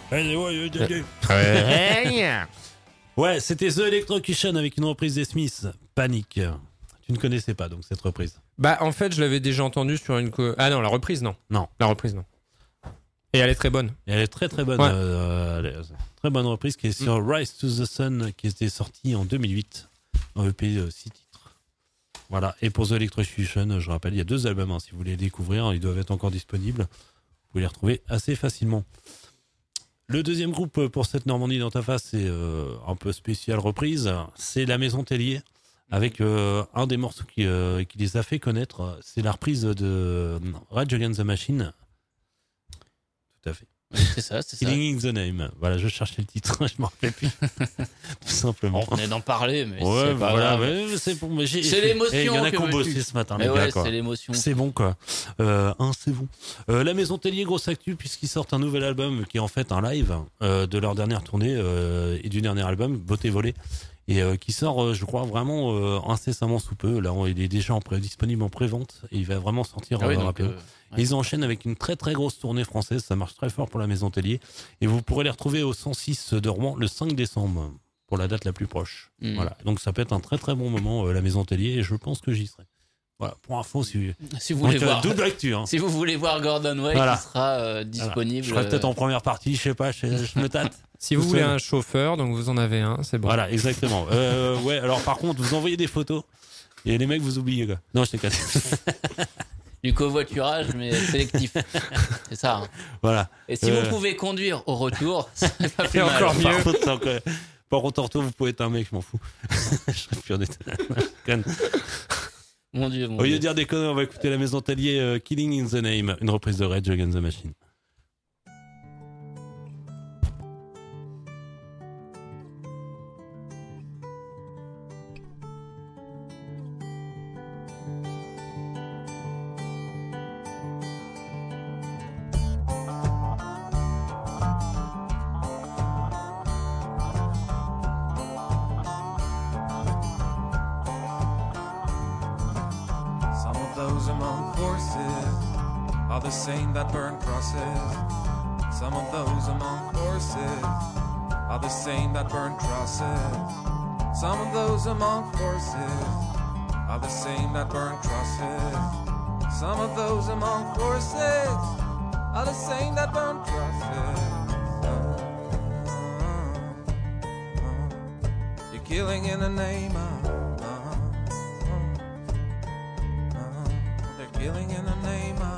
Ouais, ouais, ouais. Ouais, c'était The Electrocution avec une reprise des Smiths. Panique. Tu ne connaissais pas donc cette reprise? Bah en fait, je l'avais déjà entendu sur une co- Ah non, la reprise non. Non, la reprise non. Et elle est très bonne. Et elle est très très bonne. Ouais. Euh, euh, très bonne reprise qui est sur mm. Rise to the Sun qui était sortie en deux mille huit en E P euh, six titres. Voilà. Et pour The Electrocution, je rappelle, il y a deux albums hein, si vous voulez les découvrir, ils doivent être encore disponibles. Vous pouvez les retrouver assez facilement. Le deuxième groupe pour cette Normandie dans ta face, c'est euh, un peu spécial reprise. C'est La Maison Tellier avec euh, un des morceaux qui, euh, qui les a fait connaître. C'est la reprise de Rage Against the Machine. Tout à fait. Oui, c'est ça, c'est ça. Killing in the Name. Voilà, je cherchais le titre, je m'en rappelais plus. Tout simplement. On venait d'en parler, mais ouais, c'est pas voilà, grave. Ouais, c'est pour moi. J'ai, c'est l'émotion. Il y en a qui qui ont bossé ce matin, les ouais, gars. Quoi. C'est l'émotion. C'est bon, quoi. Euh, hein, c'est bon. Euh, la Maison Tellier, grosse actu, puisqu'ils sortent un nouvel album qui est en fait un live euh, de leur dernière tournée euh, et du dernier album, Beauté Volée. Et euh, qui sort, euh, je crois, vraiment euh, incessamment sous peu. Là, on, il est déjà en pré- disponible en pré-vente et il va vraiment sortir ah oui, euh, donc, rapidement. Euh, ouais. Ils enchaînent avec une très très grosse tournée française. Ça marche très fort pour la Maison Tellier. Et vous pourrez les retrouver au cent six de Rouen le cinq décembre pour la date la plus proche. Mmh. Voilà. Donc ça peut être un très très bon moment, euh, la Maison Tellier, et je pense que j'y serai. Voilà, pour info, si, si vous voulez donc, voir, euh, double actu, hein. Si vous voulez voir Gordon White, voilà. Il sera euh, disponible. Voilà. Je serai peut-être en première partie, je sais pas, je, je me tâte. Si vous voulez un chauffeur, donc vous en avez un, c'est bon. Voilà, exactement. euh, ouais, alors par contre, vous envoyez des photos et les mecs vous oubliez quoi. Non, je t'ai cassé. Du covoiturage, mais sélectif. C'est ça. Hein. Voilà. Et si euh... vous pouvez conduire au retour, c'est pas plus mal. Encore mieux. Par contre, encore... par contre, en retour, vous pouvez être un mec, je m'en fous. Je serais plus honnête. Mon Dieu, mon Au lieu Dieu. de dire des conneries, on va écouter la Maison Tellier, uh, Killing in the Name, une reprise de Rage Against the Machine. The same that burn crosses. Some of those among forces are the same that burn crosses. Some of those among forces are the same that burn crosses. Some of those among forces are the same that burn crosses. You're killing in the name of. They're killing in the name of.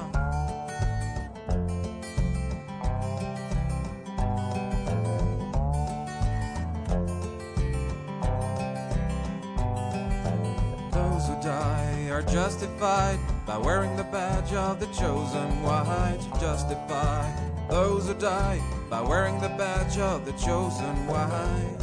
Justified by wearing the badge of the chosen white. Justified those who die by wearing the badge of the chosen white.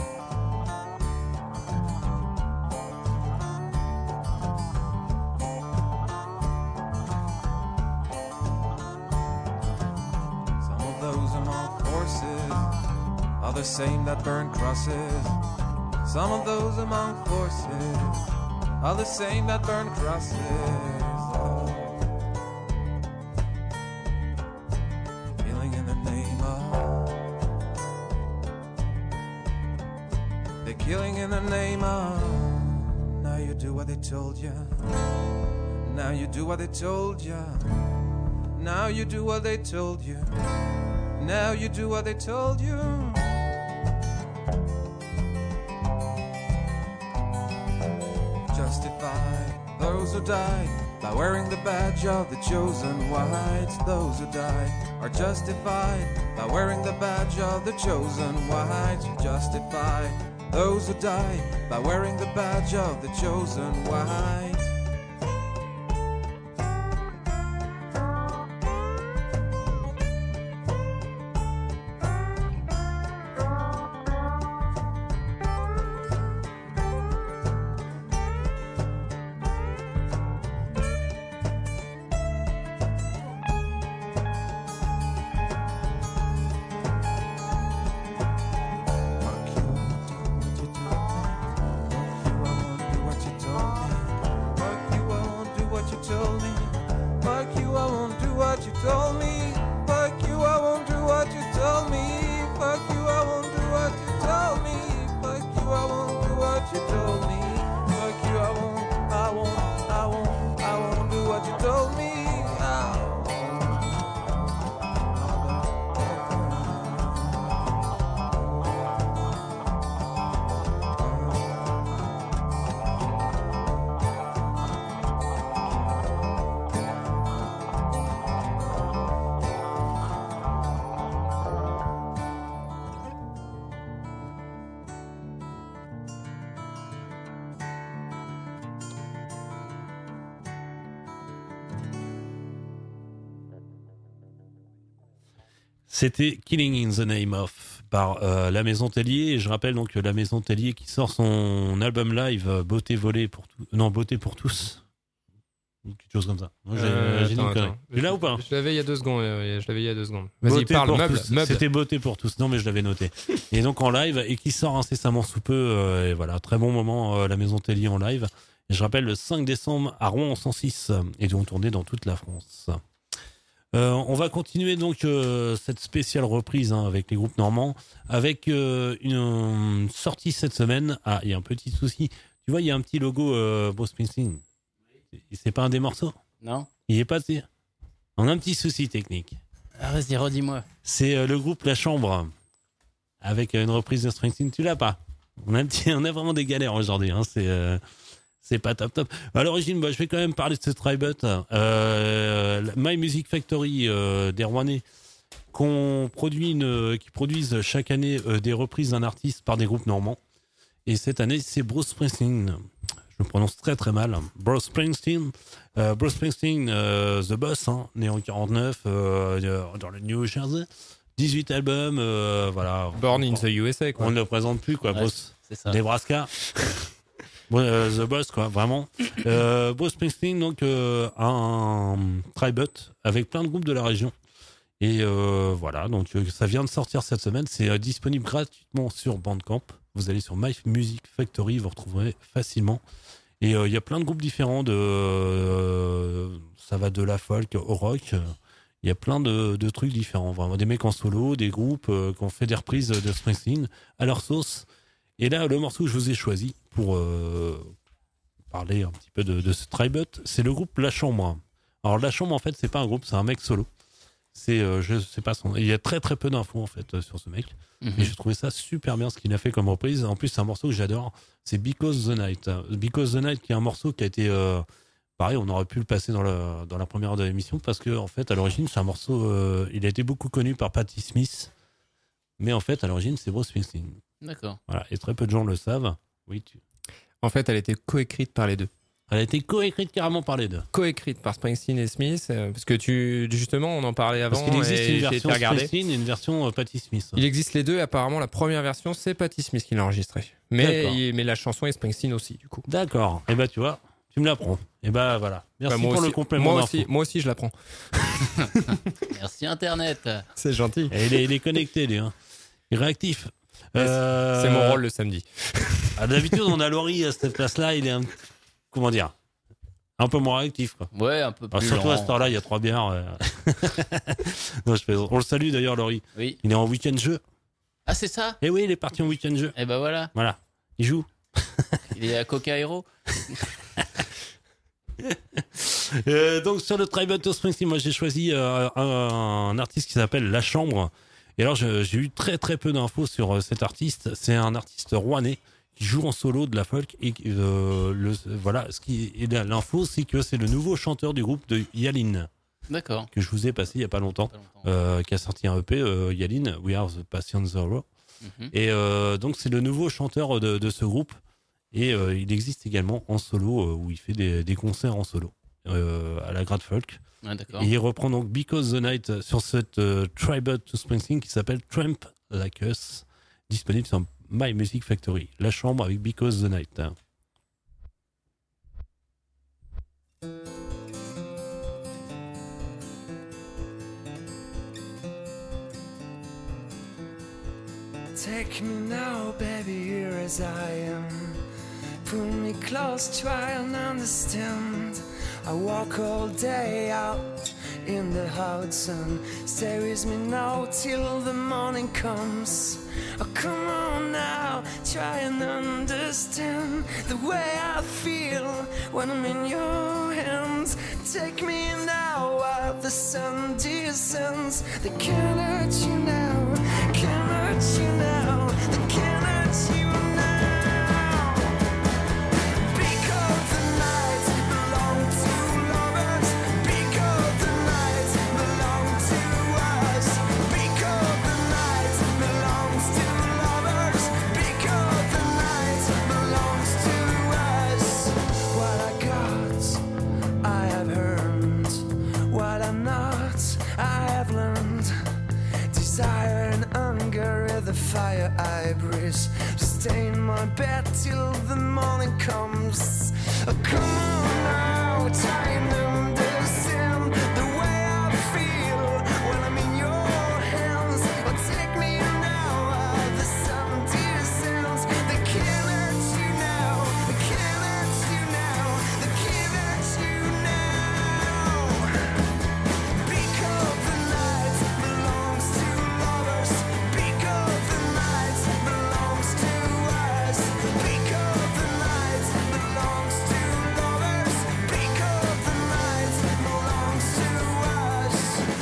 Some of those among forces are the same that burn crosses. Some of those among forces are the same that burn crosses. Oh. Killing in the name of. They're killing in the name of. Now you do what they told you. Now you do what they told you. Now you do what they told you. Now you do what they told you. Justify those who die by wearing the badge of the chosen whites. Those who die are justified by wearing the badge of the chosen whites. Justify those who die by wearing the badge of the chosen whites. Fuck you, I won't do what you told me. C'était Killing in the Name of par euh, La Maison Tellier. Et je rappelle donc que La Maison Tellier qui sort son album live euh, Beauté volée pour tous. Non, Beauté pour tous. Quelque chose comme ça. Moi, j'ai, Euh, j'ai dit attends, une connerie. attends. Tu l'as ou pas? Je l'avais il y a deux secondes. euh, Je l'avais il y a deux secondes. Vas-y, Beauté parle. pour Meuble, tous. meuble. C'était Beauté pour tous. Non, mais je l'avais noté. Et donc en live, et qui sort incessamment sous peu. Euh, et voilà, très bon moment, euh, La Maison Tellier en live. Et je rappelle, le cinq décembre à Rouen en cent six. Et ils vont tourner dans toute la France. Euh, on va continuer donc euh, cette spéciale reprise hein, avec les groupes normands, avec euh, une, une sortie cette semaine. Ah, il y a un petit souci. Tu vois, il y a un petit logo euh, Bruce Springsteen. C'est pas un des morceaux? Non. Il est pas. On a un petit souci technique. Ah, vas-y, redis-moi. C'est euh, le groupe La Chambre avec euh, une reprise de Springsteen. Tu l'as pas? On a un petit, on a vraiment des galères aujourd'hui. Hein. C'est euh, c'est pas top top. À l'origine, bah, je vais quand même parler de ce Tribut. Euh, My Music Factory euh, des Rouennais qu'on produit une, qui produisent chaque année euh, des reprises d'un artiste par des groupes normands. Et cette année, c'est Bruce Springsteen. Je le prononce très très mal. Bruce Springsteen. Euh, Bruce Springsteen, euh, The Boss, hein, né en quarante-neuf, euh, dans le New Jersey. dix-huit albums, euh, voilà. Born in the U S A, quoi. On ne le présente plus, quoi. Ouais, Bruce. c'est ça. Nebraska. Bon, euh, The Boss, quoi, vraiment. Euh, Bruce Springsteen, donc, euh, un, un tribute avec plein de groupes de la région. Et euh, voilà, donc euh, ça vient de sortir cette semaine. C'est euh, disponible gratuitement sur Bandcamp. Vous allez sur My Music Factory, vous retrouverez facilement. Et il euh, y a plein de groupes différents. De, euh, ça va de la folk au rock. Il y a plein de, de trucs différents. Vraiment, des mecs en solo, des groupes euh, qui ont fait des reprises de Springsteen à leur sauce. Et là, le morceau que je vous ai choisi pour euh, parler un petit peu de, de ce tribute, c'est le groupe La Chambre. Alors La Chambre, en fait, c'est pas un groupe, c'est un mec solo. C'est, euh, je sais pas son. Il y a très très peu d'infos en fait euh, sur ce mec. Mm-hmm. Et j'ai trouvé ça super bien ce qu'il a fait comme reprise. En plus, c'est un morceau que j'adore. C'est Because the Night. Because the Night, qui est un morceau qui a été euh, pareil. On aurait pu le passer dans la dans la première heure de l'émission parce que en fait, à l'origine, c'est un morceau. Euh, il a été beaucoup connu par Patti Smith, mais en fait, à l'origine, c'est Bruce Springsteen. D'accord. Voilà. Et très peu de gens le savent. Oui. Tu... En fait, elle était coécrite par les deux. Elle a été coécrite carrément par les deux. Coécrite par Springsteen et Smith, euh, parce que tu, justement, on en parlait avant. Parce qu'il existe et une version Springsteen et une version euh, Patti Smith. Il existe les deux. Apparemment, la première version, c'est Patti Smith qui l'a enregistrée. Mais, il, mais la chanson est Springsteen aussi, du coup. D'accord. Et bah, tu vois, tu me l'apprends. Et bah, voilà. Merci bah, pour aussi, le complément. Moi d'info. aussi, moi aussi, je l'apprends. Merci Internet. C'est gentil. Et il, est, il est connecté, lui. Hein. Il est réactif. Euh... C'est mon rôle le samedi. Ah, d'habitude, on a Laurie à cette place-là. Il est un... Comment dire, un peu moins réactif, quoi. Ouais, un peu plus. Alors, surtout lent. à cette heure-là, il y a trois bières. Euh... non, je plaisante. On le salue d'ailleurs, Laurie. Oui. Il est en week-end jeu. Ah, c'est ça? Eh oui, il est parti en week-end jeu. Eh ben voilà. Voilà. Il joue. Il est à Coca Hero. euh, donc, sur le Tribute of Springsteen, moi, j'ai choisi euh, un, un artiste qui s'appelle La Chambre. Et alors, je, j'ai eu très très peu d'infos sur euh, cet artiste. C'est un artiste rouennais qui joue en solo de la folk. Et euh, le, voilà, ce qui est l'info, c'est que c'est le nouveau chanteur du groupe de Yaline. D'accord. Que je vous ai passé il y a pas longtemps, pas longtemps. Euh, qui a sorti un E P, euh, Yaline, We Are the Passion Zero. Mm-hmm. Et euh, donc c'est le nouveau chanteur de, de ce groupe. Et euh, il existe également en solo euh, où il fait des, des concerts en solo euh, à la Grad Folk. Ouais, d'accord. Et il reprend donc Because the Night sur cette euh, Tribute to Springsteen qui s'appelle Tramp Like Us, disponible sur My Music Factory. La Chambre avec Because the Night. Take me now, baby, here as I am. Pull me close, try and understand. I walk all day out in the hot sun. Stay with me now till the morning comes. Oh, come on now, try and understand the way I feel when I'm in your hands. Take me now while the sun descends. They can't hurt you now, can't hurt you now, they can't hurt you now. Because the nights belong to lovers, because the nights belong to us, because the nights belongs to lovers, because the night belongs to us. What I got, I have earned. What I'm not, I have learned. These fire I breathe. Stay in my bed till the morning comes. Oh, come on now, time to understand the way I feel when I'm in your hands. Oh, take me now, uh, the seventy sounds. They can't hurt you now, they can't hurt you now, they can't hurt you now. Pick up the night belongs to lovers. Pick up the night belongs to us. Pick up the night belongs to lovers. Pick up the night belongs to us.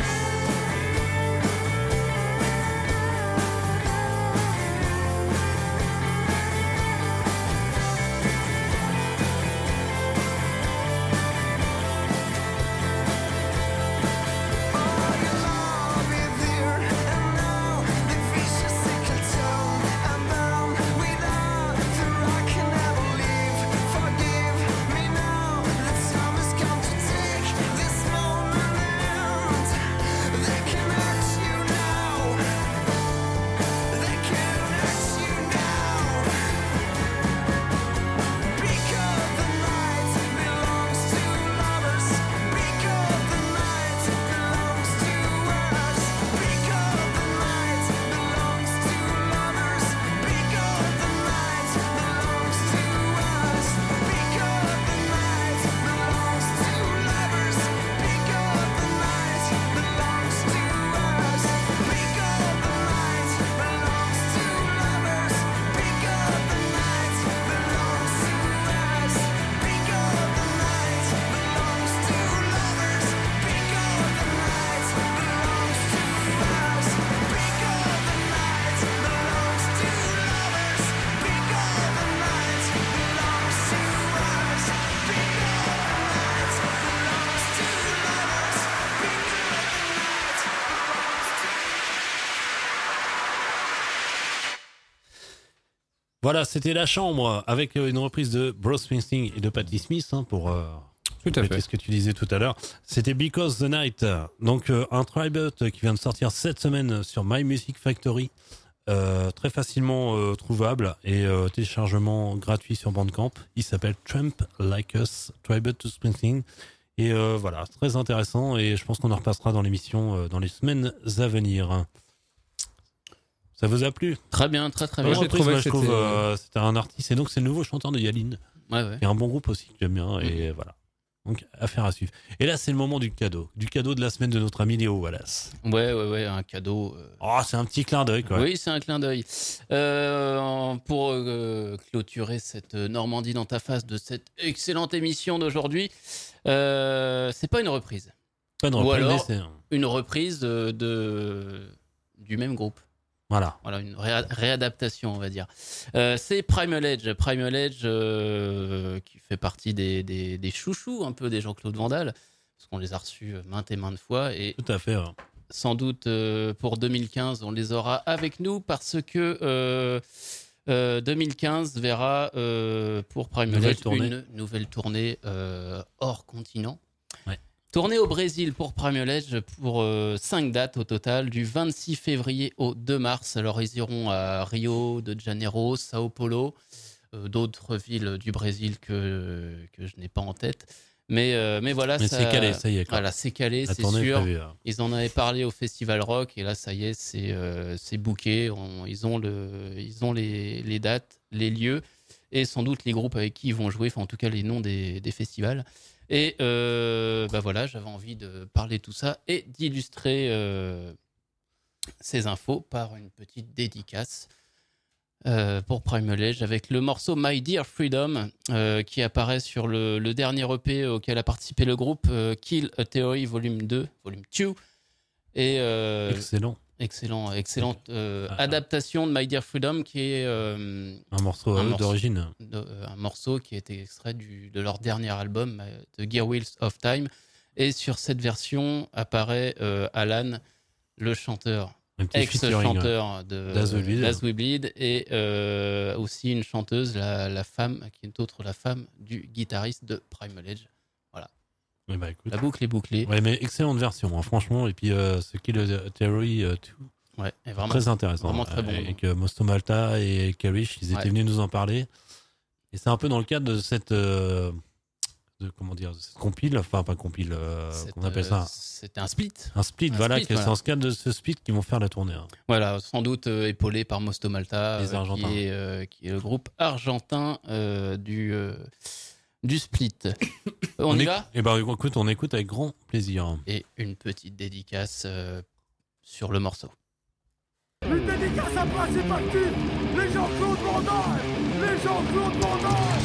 Voilà, c'était La Chambre avec une reprise de Bruce Springsteen et de Patti Smith hein, pour euh, tout à fait ce que tu disais tout à l'heure. C'était Because the Night, donc euh, un tribute qui vient de sortir cette semaine sur My Music Factory, euh, très facilement euh, trouvable et euh, téléchargement gratuit sur Bandcamp. Il s'appelle Tramp Like Us, Tribute to Springsteen. Et euh, voilà, très intéressant et je pense qu'on en repassera dans l'émission euh, dans les semaines à venir. Ça vous a plu? Très bien, très très bien. Moi, j'ai trouvé que je trouve, euh, c'était un artiste et donc c'est le nouveau chanteur de Yaline. Ouais, ouais. Et un bon groupe aussi que j'aime bien et mmh. voilà. Donc affaire à suivre. Et là c'est le moment du cadeau, du cadeau de la semaine de notre ami Léo Wallace. Ouais ouais ouais, un cadeau. Euh... Oh c'est un petit clin d'œil quoi. Oui c'est un clin d'œil. Euh, pour euh, clôturer cette Normandie dans ta face de cette excellente émission d'aujourd'hui, euh, c'est pas une reprise. Pas une Ou reprise, alors c'est... une reprise de, de du même groupe. Voilà. Voilà, une ré- réadaptation, on va dire. Euh, c'est Primal Edge. Primal Edge, euh, qui fait partie des, des, des chouchous, un peu des Jean-Claude Van Damme, parce qu'on les a reçus maintes et maintes fois. Et tout à fait. Ouais. Sans doute, euh, pour deux mille quinze, on les aura avec nous, parce que euh, euh, deux mille quinze verra euh, pour Primal nouvelle Edge tournée. une nouvelle tournée euh, hors continent. Ouais. Tournée au Brésil pour Primal Edge pour euh, cinq dates au total, du vingt-six février au deux mars. Alors ils iront à Rio de Janeiro, Sao Paulo, euh, d'autres villes du Brésil que, que je n'ai pas en tête. Mais, euh, mais voilà, mais ça, c'est calé, ça y est. Quoi. Voilà, c'est calé, La c'est tournée est sûr. prévue, hein. Ils en avaient parlé au Festival Rock et là, ça y est, c'est, euh, c'est booké. On, ils ont, le, ils ont les, les dates, les lieux et sans doute les groupes avec qui ils vont jouer, enfin en tout cas les noms des, des festivals. Et euh, bah voilà, j'avais envie de parler de tout ça et d'illustrer euh, ces infos par une petite dédicace euh, pour Primal Edge avec le morceau My Dear Freedom euh, qui apparaît sur le, le dernier E P auquel a participé le groupe euh, Kill a Theory Volume deux, Volume deux. Et, euh, excellent. Excellent, excellente euh, ah, adaptation de My Dear Freedom qui est euh, un morceau, un morceau d'origine. De, euh, un morceau qui a été extrait du, de leur dernier album, The Gear Wheels of Time. Et sur cette version apparaît euh, Alan, le chanteur, ex-chanteur de d'As We Bleed, d'As We Bleed et euh, aussi une chanteuse, la, la femme, qui est autre la femme du guitariste de Primal Edge. Voilà. Bah, écoute. La boucle est bouclée. Ouais, mais excellente version, hein, franchement. Et puis, euh, ce qui est le Theory deux, Ouais, et vraiment, très intéressant. Vraiment très bon. Avec euh, Mosto Malta et Karish, ils étaient Ouais. venus nous en parler. Et c'est un peu dans le cadre de cette, euh, de, comment dire, de cette compile, enfin pas compile, euh, C'est, qu'on appelle euh, ça. C'était un split. Un split, Un voilà, split, que voilà. c'est en ce cadre de ce split qu'ils vont faire la tournée. Hein. Voilà, sans doute euh, épaulé par Mosto Malta, Les euh, Argentins. qui, est, euh, qui est le groupe argentin euh, du, euh, du split. On, y éc- va Eh ben, écoute, on écoute avec grand plaisir. Et une petite dédicace euh, sur le morceau. Une dédicace à Principe Actif, les Jean-Claude Van Damme, les Jean-Claude Van Damme.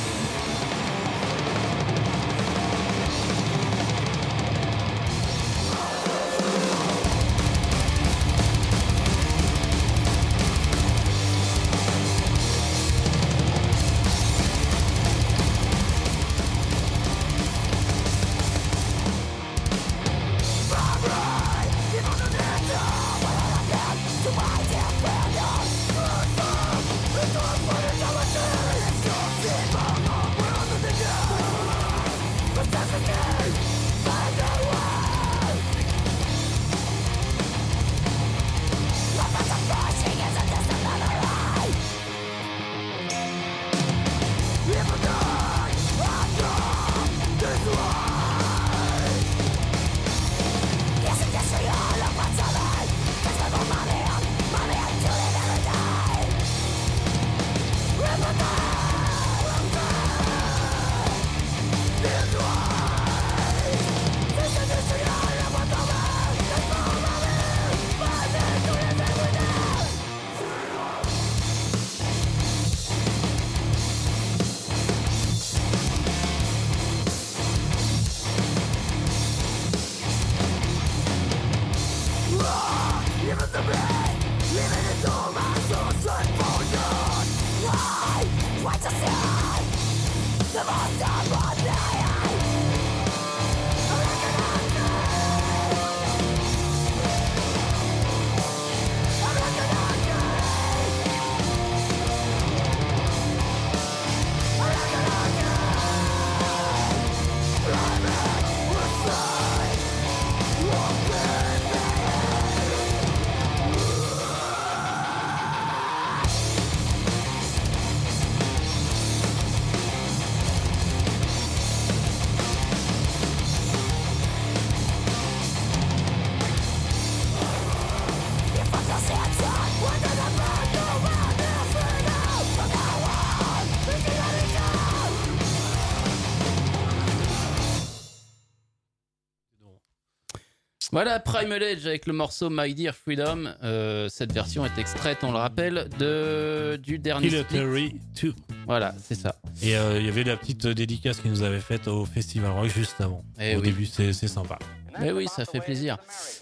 Voilà, Primal Edge avec le morceau My Dear Freedom. Euh, cette version est extraite, on le rappelle, de, du dernier Kill split. Theory deux. Voilà, c'est ça. Et il euh, y avait la petite dédicace qu'ils nous avaient faite au Festival Rock juste avant. Eh au oui. début, c'est, c'est sympa. Mais oui, ça fait plaisir.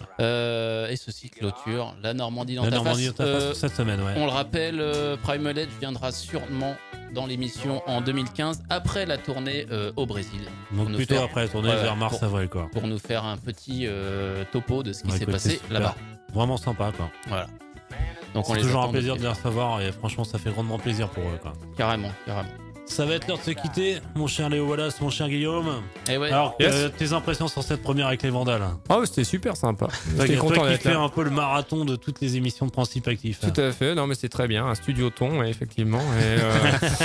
Euh, et ceci clôture la Normandie dans La ta Normandie face. dans ta face cette semaine, ouais. On le rappelle, euh, Primal Edge viendra sûrement dans l'émission en deux mille quinze, après la tournée euh, au Brésil. Donc Pour nous plutôt faire- après la tournée Ouais, vers mars, pour- avril, quoi. Pour nous faire un petit euh, topo de ce qui Ouais, s'est écoute, passé c'est super. là-bas. Vraiment sympa, quoi. Voilà. Donc on C'est les toujours attend un plaisir de de les recevoir et franchement, ça fait grandement plaisir pour eux, quoi. Carrément, carrément. Ça va être l'heure de se quitter, mon cher Léo Wallace, mon cher Guillaume. Eh ouais. Alors, Yes. euh, tes impressions sur cette première avec les Vandales? Oh, c'était super sympa. Toi, J'étais toi content qui d'être fais là. un peu le marathon de toutes les émissions de Principe Actif. Tout à fait, non mais c'est très bien, un studio ton, ouais, effectivement. Et, euh,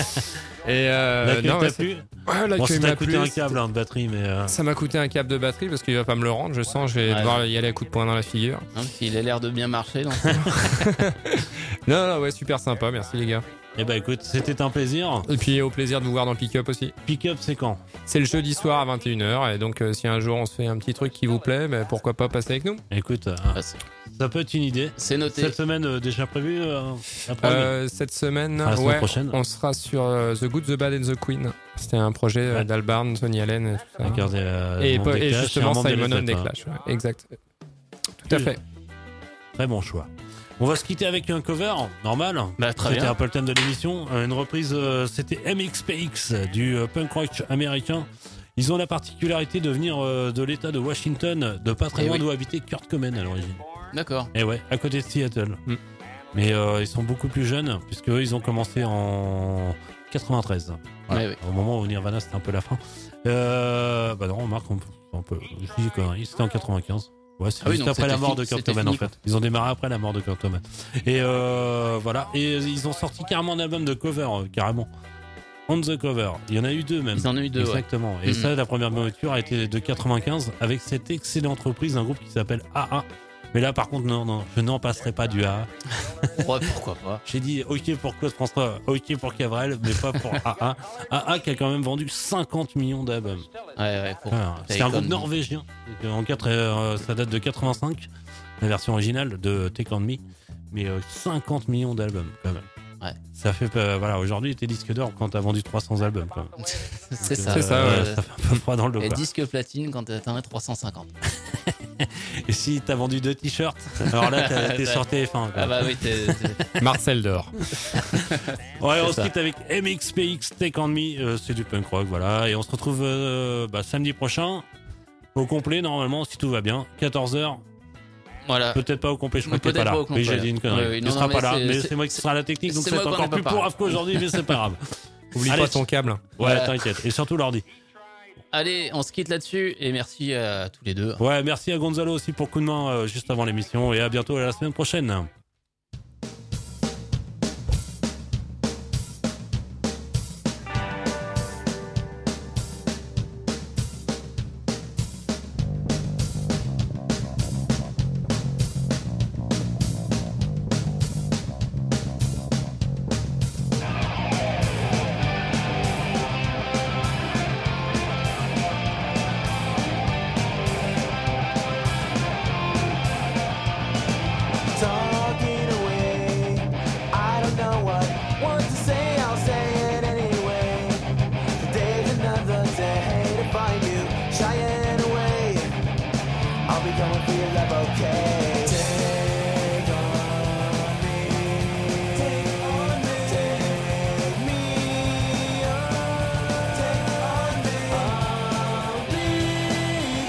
et euh, L'accueil non, t'a ouais, c'est- plu Ouais, Bon, l'accueil ça t'a m'a coûté plu, un c'était- câble hein, de batterie, mais. euh, Ça m'a coûté un câble de batterie parce qu'il va pas me le rendre, je sens, je vais Ouais. devoir y aller à coup de poing dans la figure. Hein, il a l'air de bien marcher. Donc... Non, non, ouais, super sympa, merci les gars. Eh ben écoute, c'était un plaisir. Et puis au plaisir de vous voir dans le pick-up aussi. Pick-up, c'est quand? C'est le jeudi soir à vingt et une heures, et donc euh, si un jour on se fait un petit truc qui vous plaît, ben, pourquoi pas passer avec nous. Écoute, euh, Ah, c'est- ça peut être une idée. C'est noté. Cette semaine euh, déjà prévue euh, la première Euh, cette semaine, Ah, la semaine ouais, prochaine. on sera sur euh, The Good, The Bad and The Queen. C'était un projet euh, Ouais. d'Albarn, Tony Allen et tout ça. Avec, euh, et, un membre des et Clash justement un membre des Simon Led on des Zeppelin. Clash, ouais, exact. Tout à Oui. fait. Très bon choix. On va se quitter avec un cover, normal. Bah, très C'était bien. un peu le thème de l'émission. Euh, Une reprise, euh, c'était M X P X du euh, punk rock américain. Ils ont la particularité de venir euh, de l'état de Washington, de pas très Eh loin oui. d'où habitait Kurt Cobain à l'origine. D'accord. Et ouais, à côté de Seattle. Mm. Mais euh, ils sont beaucoup plus jeunes, puisque eux, ils ont commencé en quatre-vingt-treize. Voilà. Ouais, ouais. Au moment où Nirvana, c'était un peu la fin. Euh, bah non, remarque, on, on peut. Je dis des conneries, c'était en quatre-vingt-quinze. Ouais, c'est Ah oui, juste donc après la c'était mort fi- de Kurt c'était Cobain en fini, fait. Ils ont démarré après la mort de Kurt Cobain. Et euh, voilà. Et ils ont sorti carrément un album de cover, euh, carrément. On the cover. Il y en a eu deux même. Ils en ont eu deux, Exactement. ouais. Et Mhm. ça, la première mouture a été de quatre-vingt-quinze avec cette excellente reprise d'un groupe qui s'appelle A A. Mais là, par contre, non, non, je n'en passerai pas du A A. Ouais, pourquoi pas. J'ai dit OK pour Claude François, OK pour Cabrel, mais pas pour A A. A A qui a quand même vendu cinquante millions d'albums. Ouais, ouais. Pour... Ah, c'est un groupe norvégien. En quatre, euh, ça date de quatre-vingt-cinq, la version originale de Take On Me, mais euh, cinquante millions d'albums quand même. Ouais. Ça fait euh, voilà, aujourd'hui t'es disque d'or quand t'as vendu trois cents albums quand même. C'est Donc, ça. euh, ça, euh, ouais. ça fait un peu froid dans le dos. Et quoi. disque platine quand t'atteins trois cent cinquante. Et si t'as vendu deux t-shirts, alors là t'as- t'es sur T F un. quoi. Ah bah oui, t'es... t'es- Marcel d'or. Ouais, on C'est se ça. quitte avec M X P X Take On Me, euh, c'est du punk rock, voilà. Et on se retrouve euh, bah, samedi prochain, au complet normalement, si tout va bien, quatorze heures. Voilà. Peut-être pas au complet, je crois que t'es Peut-être pas là. pas au complet, Oui, j'ai là. dit une connerie. Oui, oui, tu non, seras non, pas mais là, c'est- mais c'est- c'est moi qui sera à la technique, donc c'est c'est moi qu'on encore est plus pas pourrave pareil. qu'aujourd'hui, mais c'est pas grave. Oublie Allez, pas ton câble. Ouais, Voilà. t'inquiète. Et surtout l'ordi. Allez, on se quitte là-dessus et merci à tous les deux. Ouais, merci à Gonzalo aussi pour coup de main euh, juste avant l'émission et à bientôt à la semaine prochaine. Talking away, I don't know what what to say. I'll say it anyway. Today's another day to find you shying away. I'll be going for your love, okay? Take on me, take on me, take me on, take on me. I'll be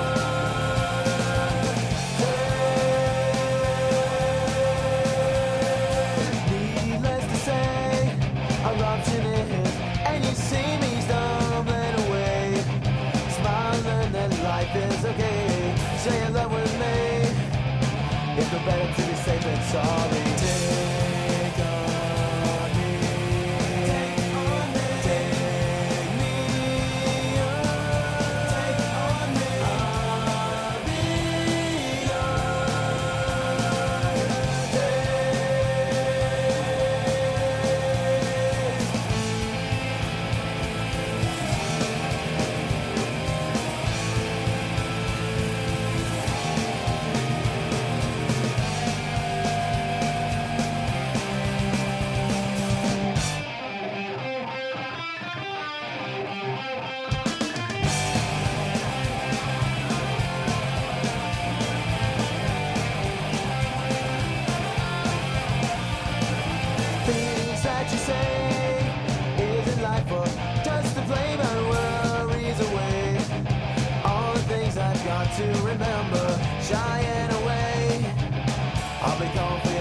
Needless to say, eruption is, and you see me stumbling away, smiling that life is okay. Say in love with me, it's no better to be safe than sorry. Take on me, take on me, take me on, take on me. I'll be Things that you say isn't life or just to play my worries away. All the things I've got to remember, shying away. I'll be gone for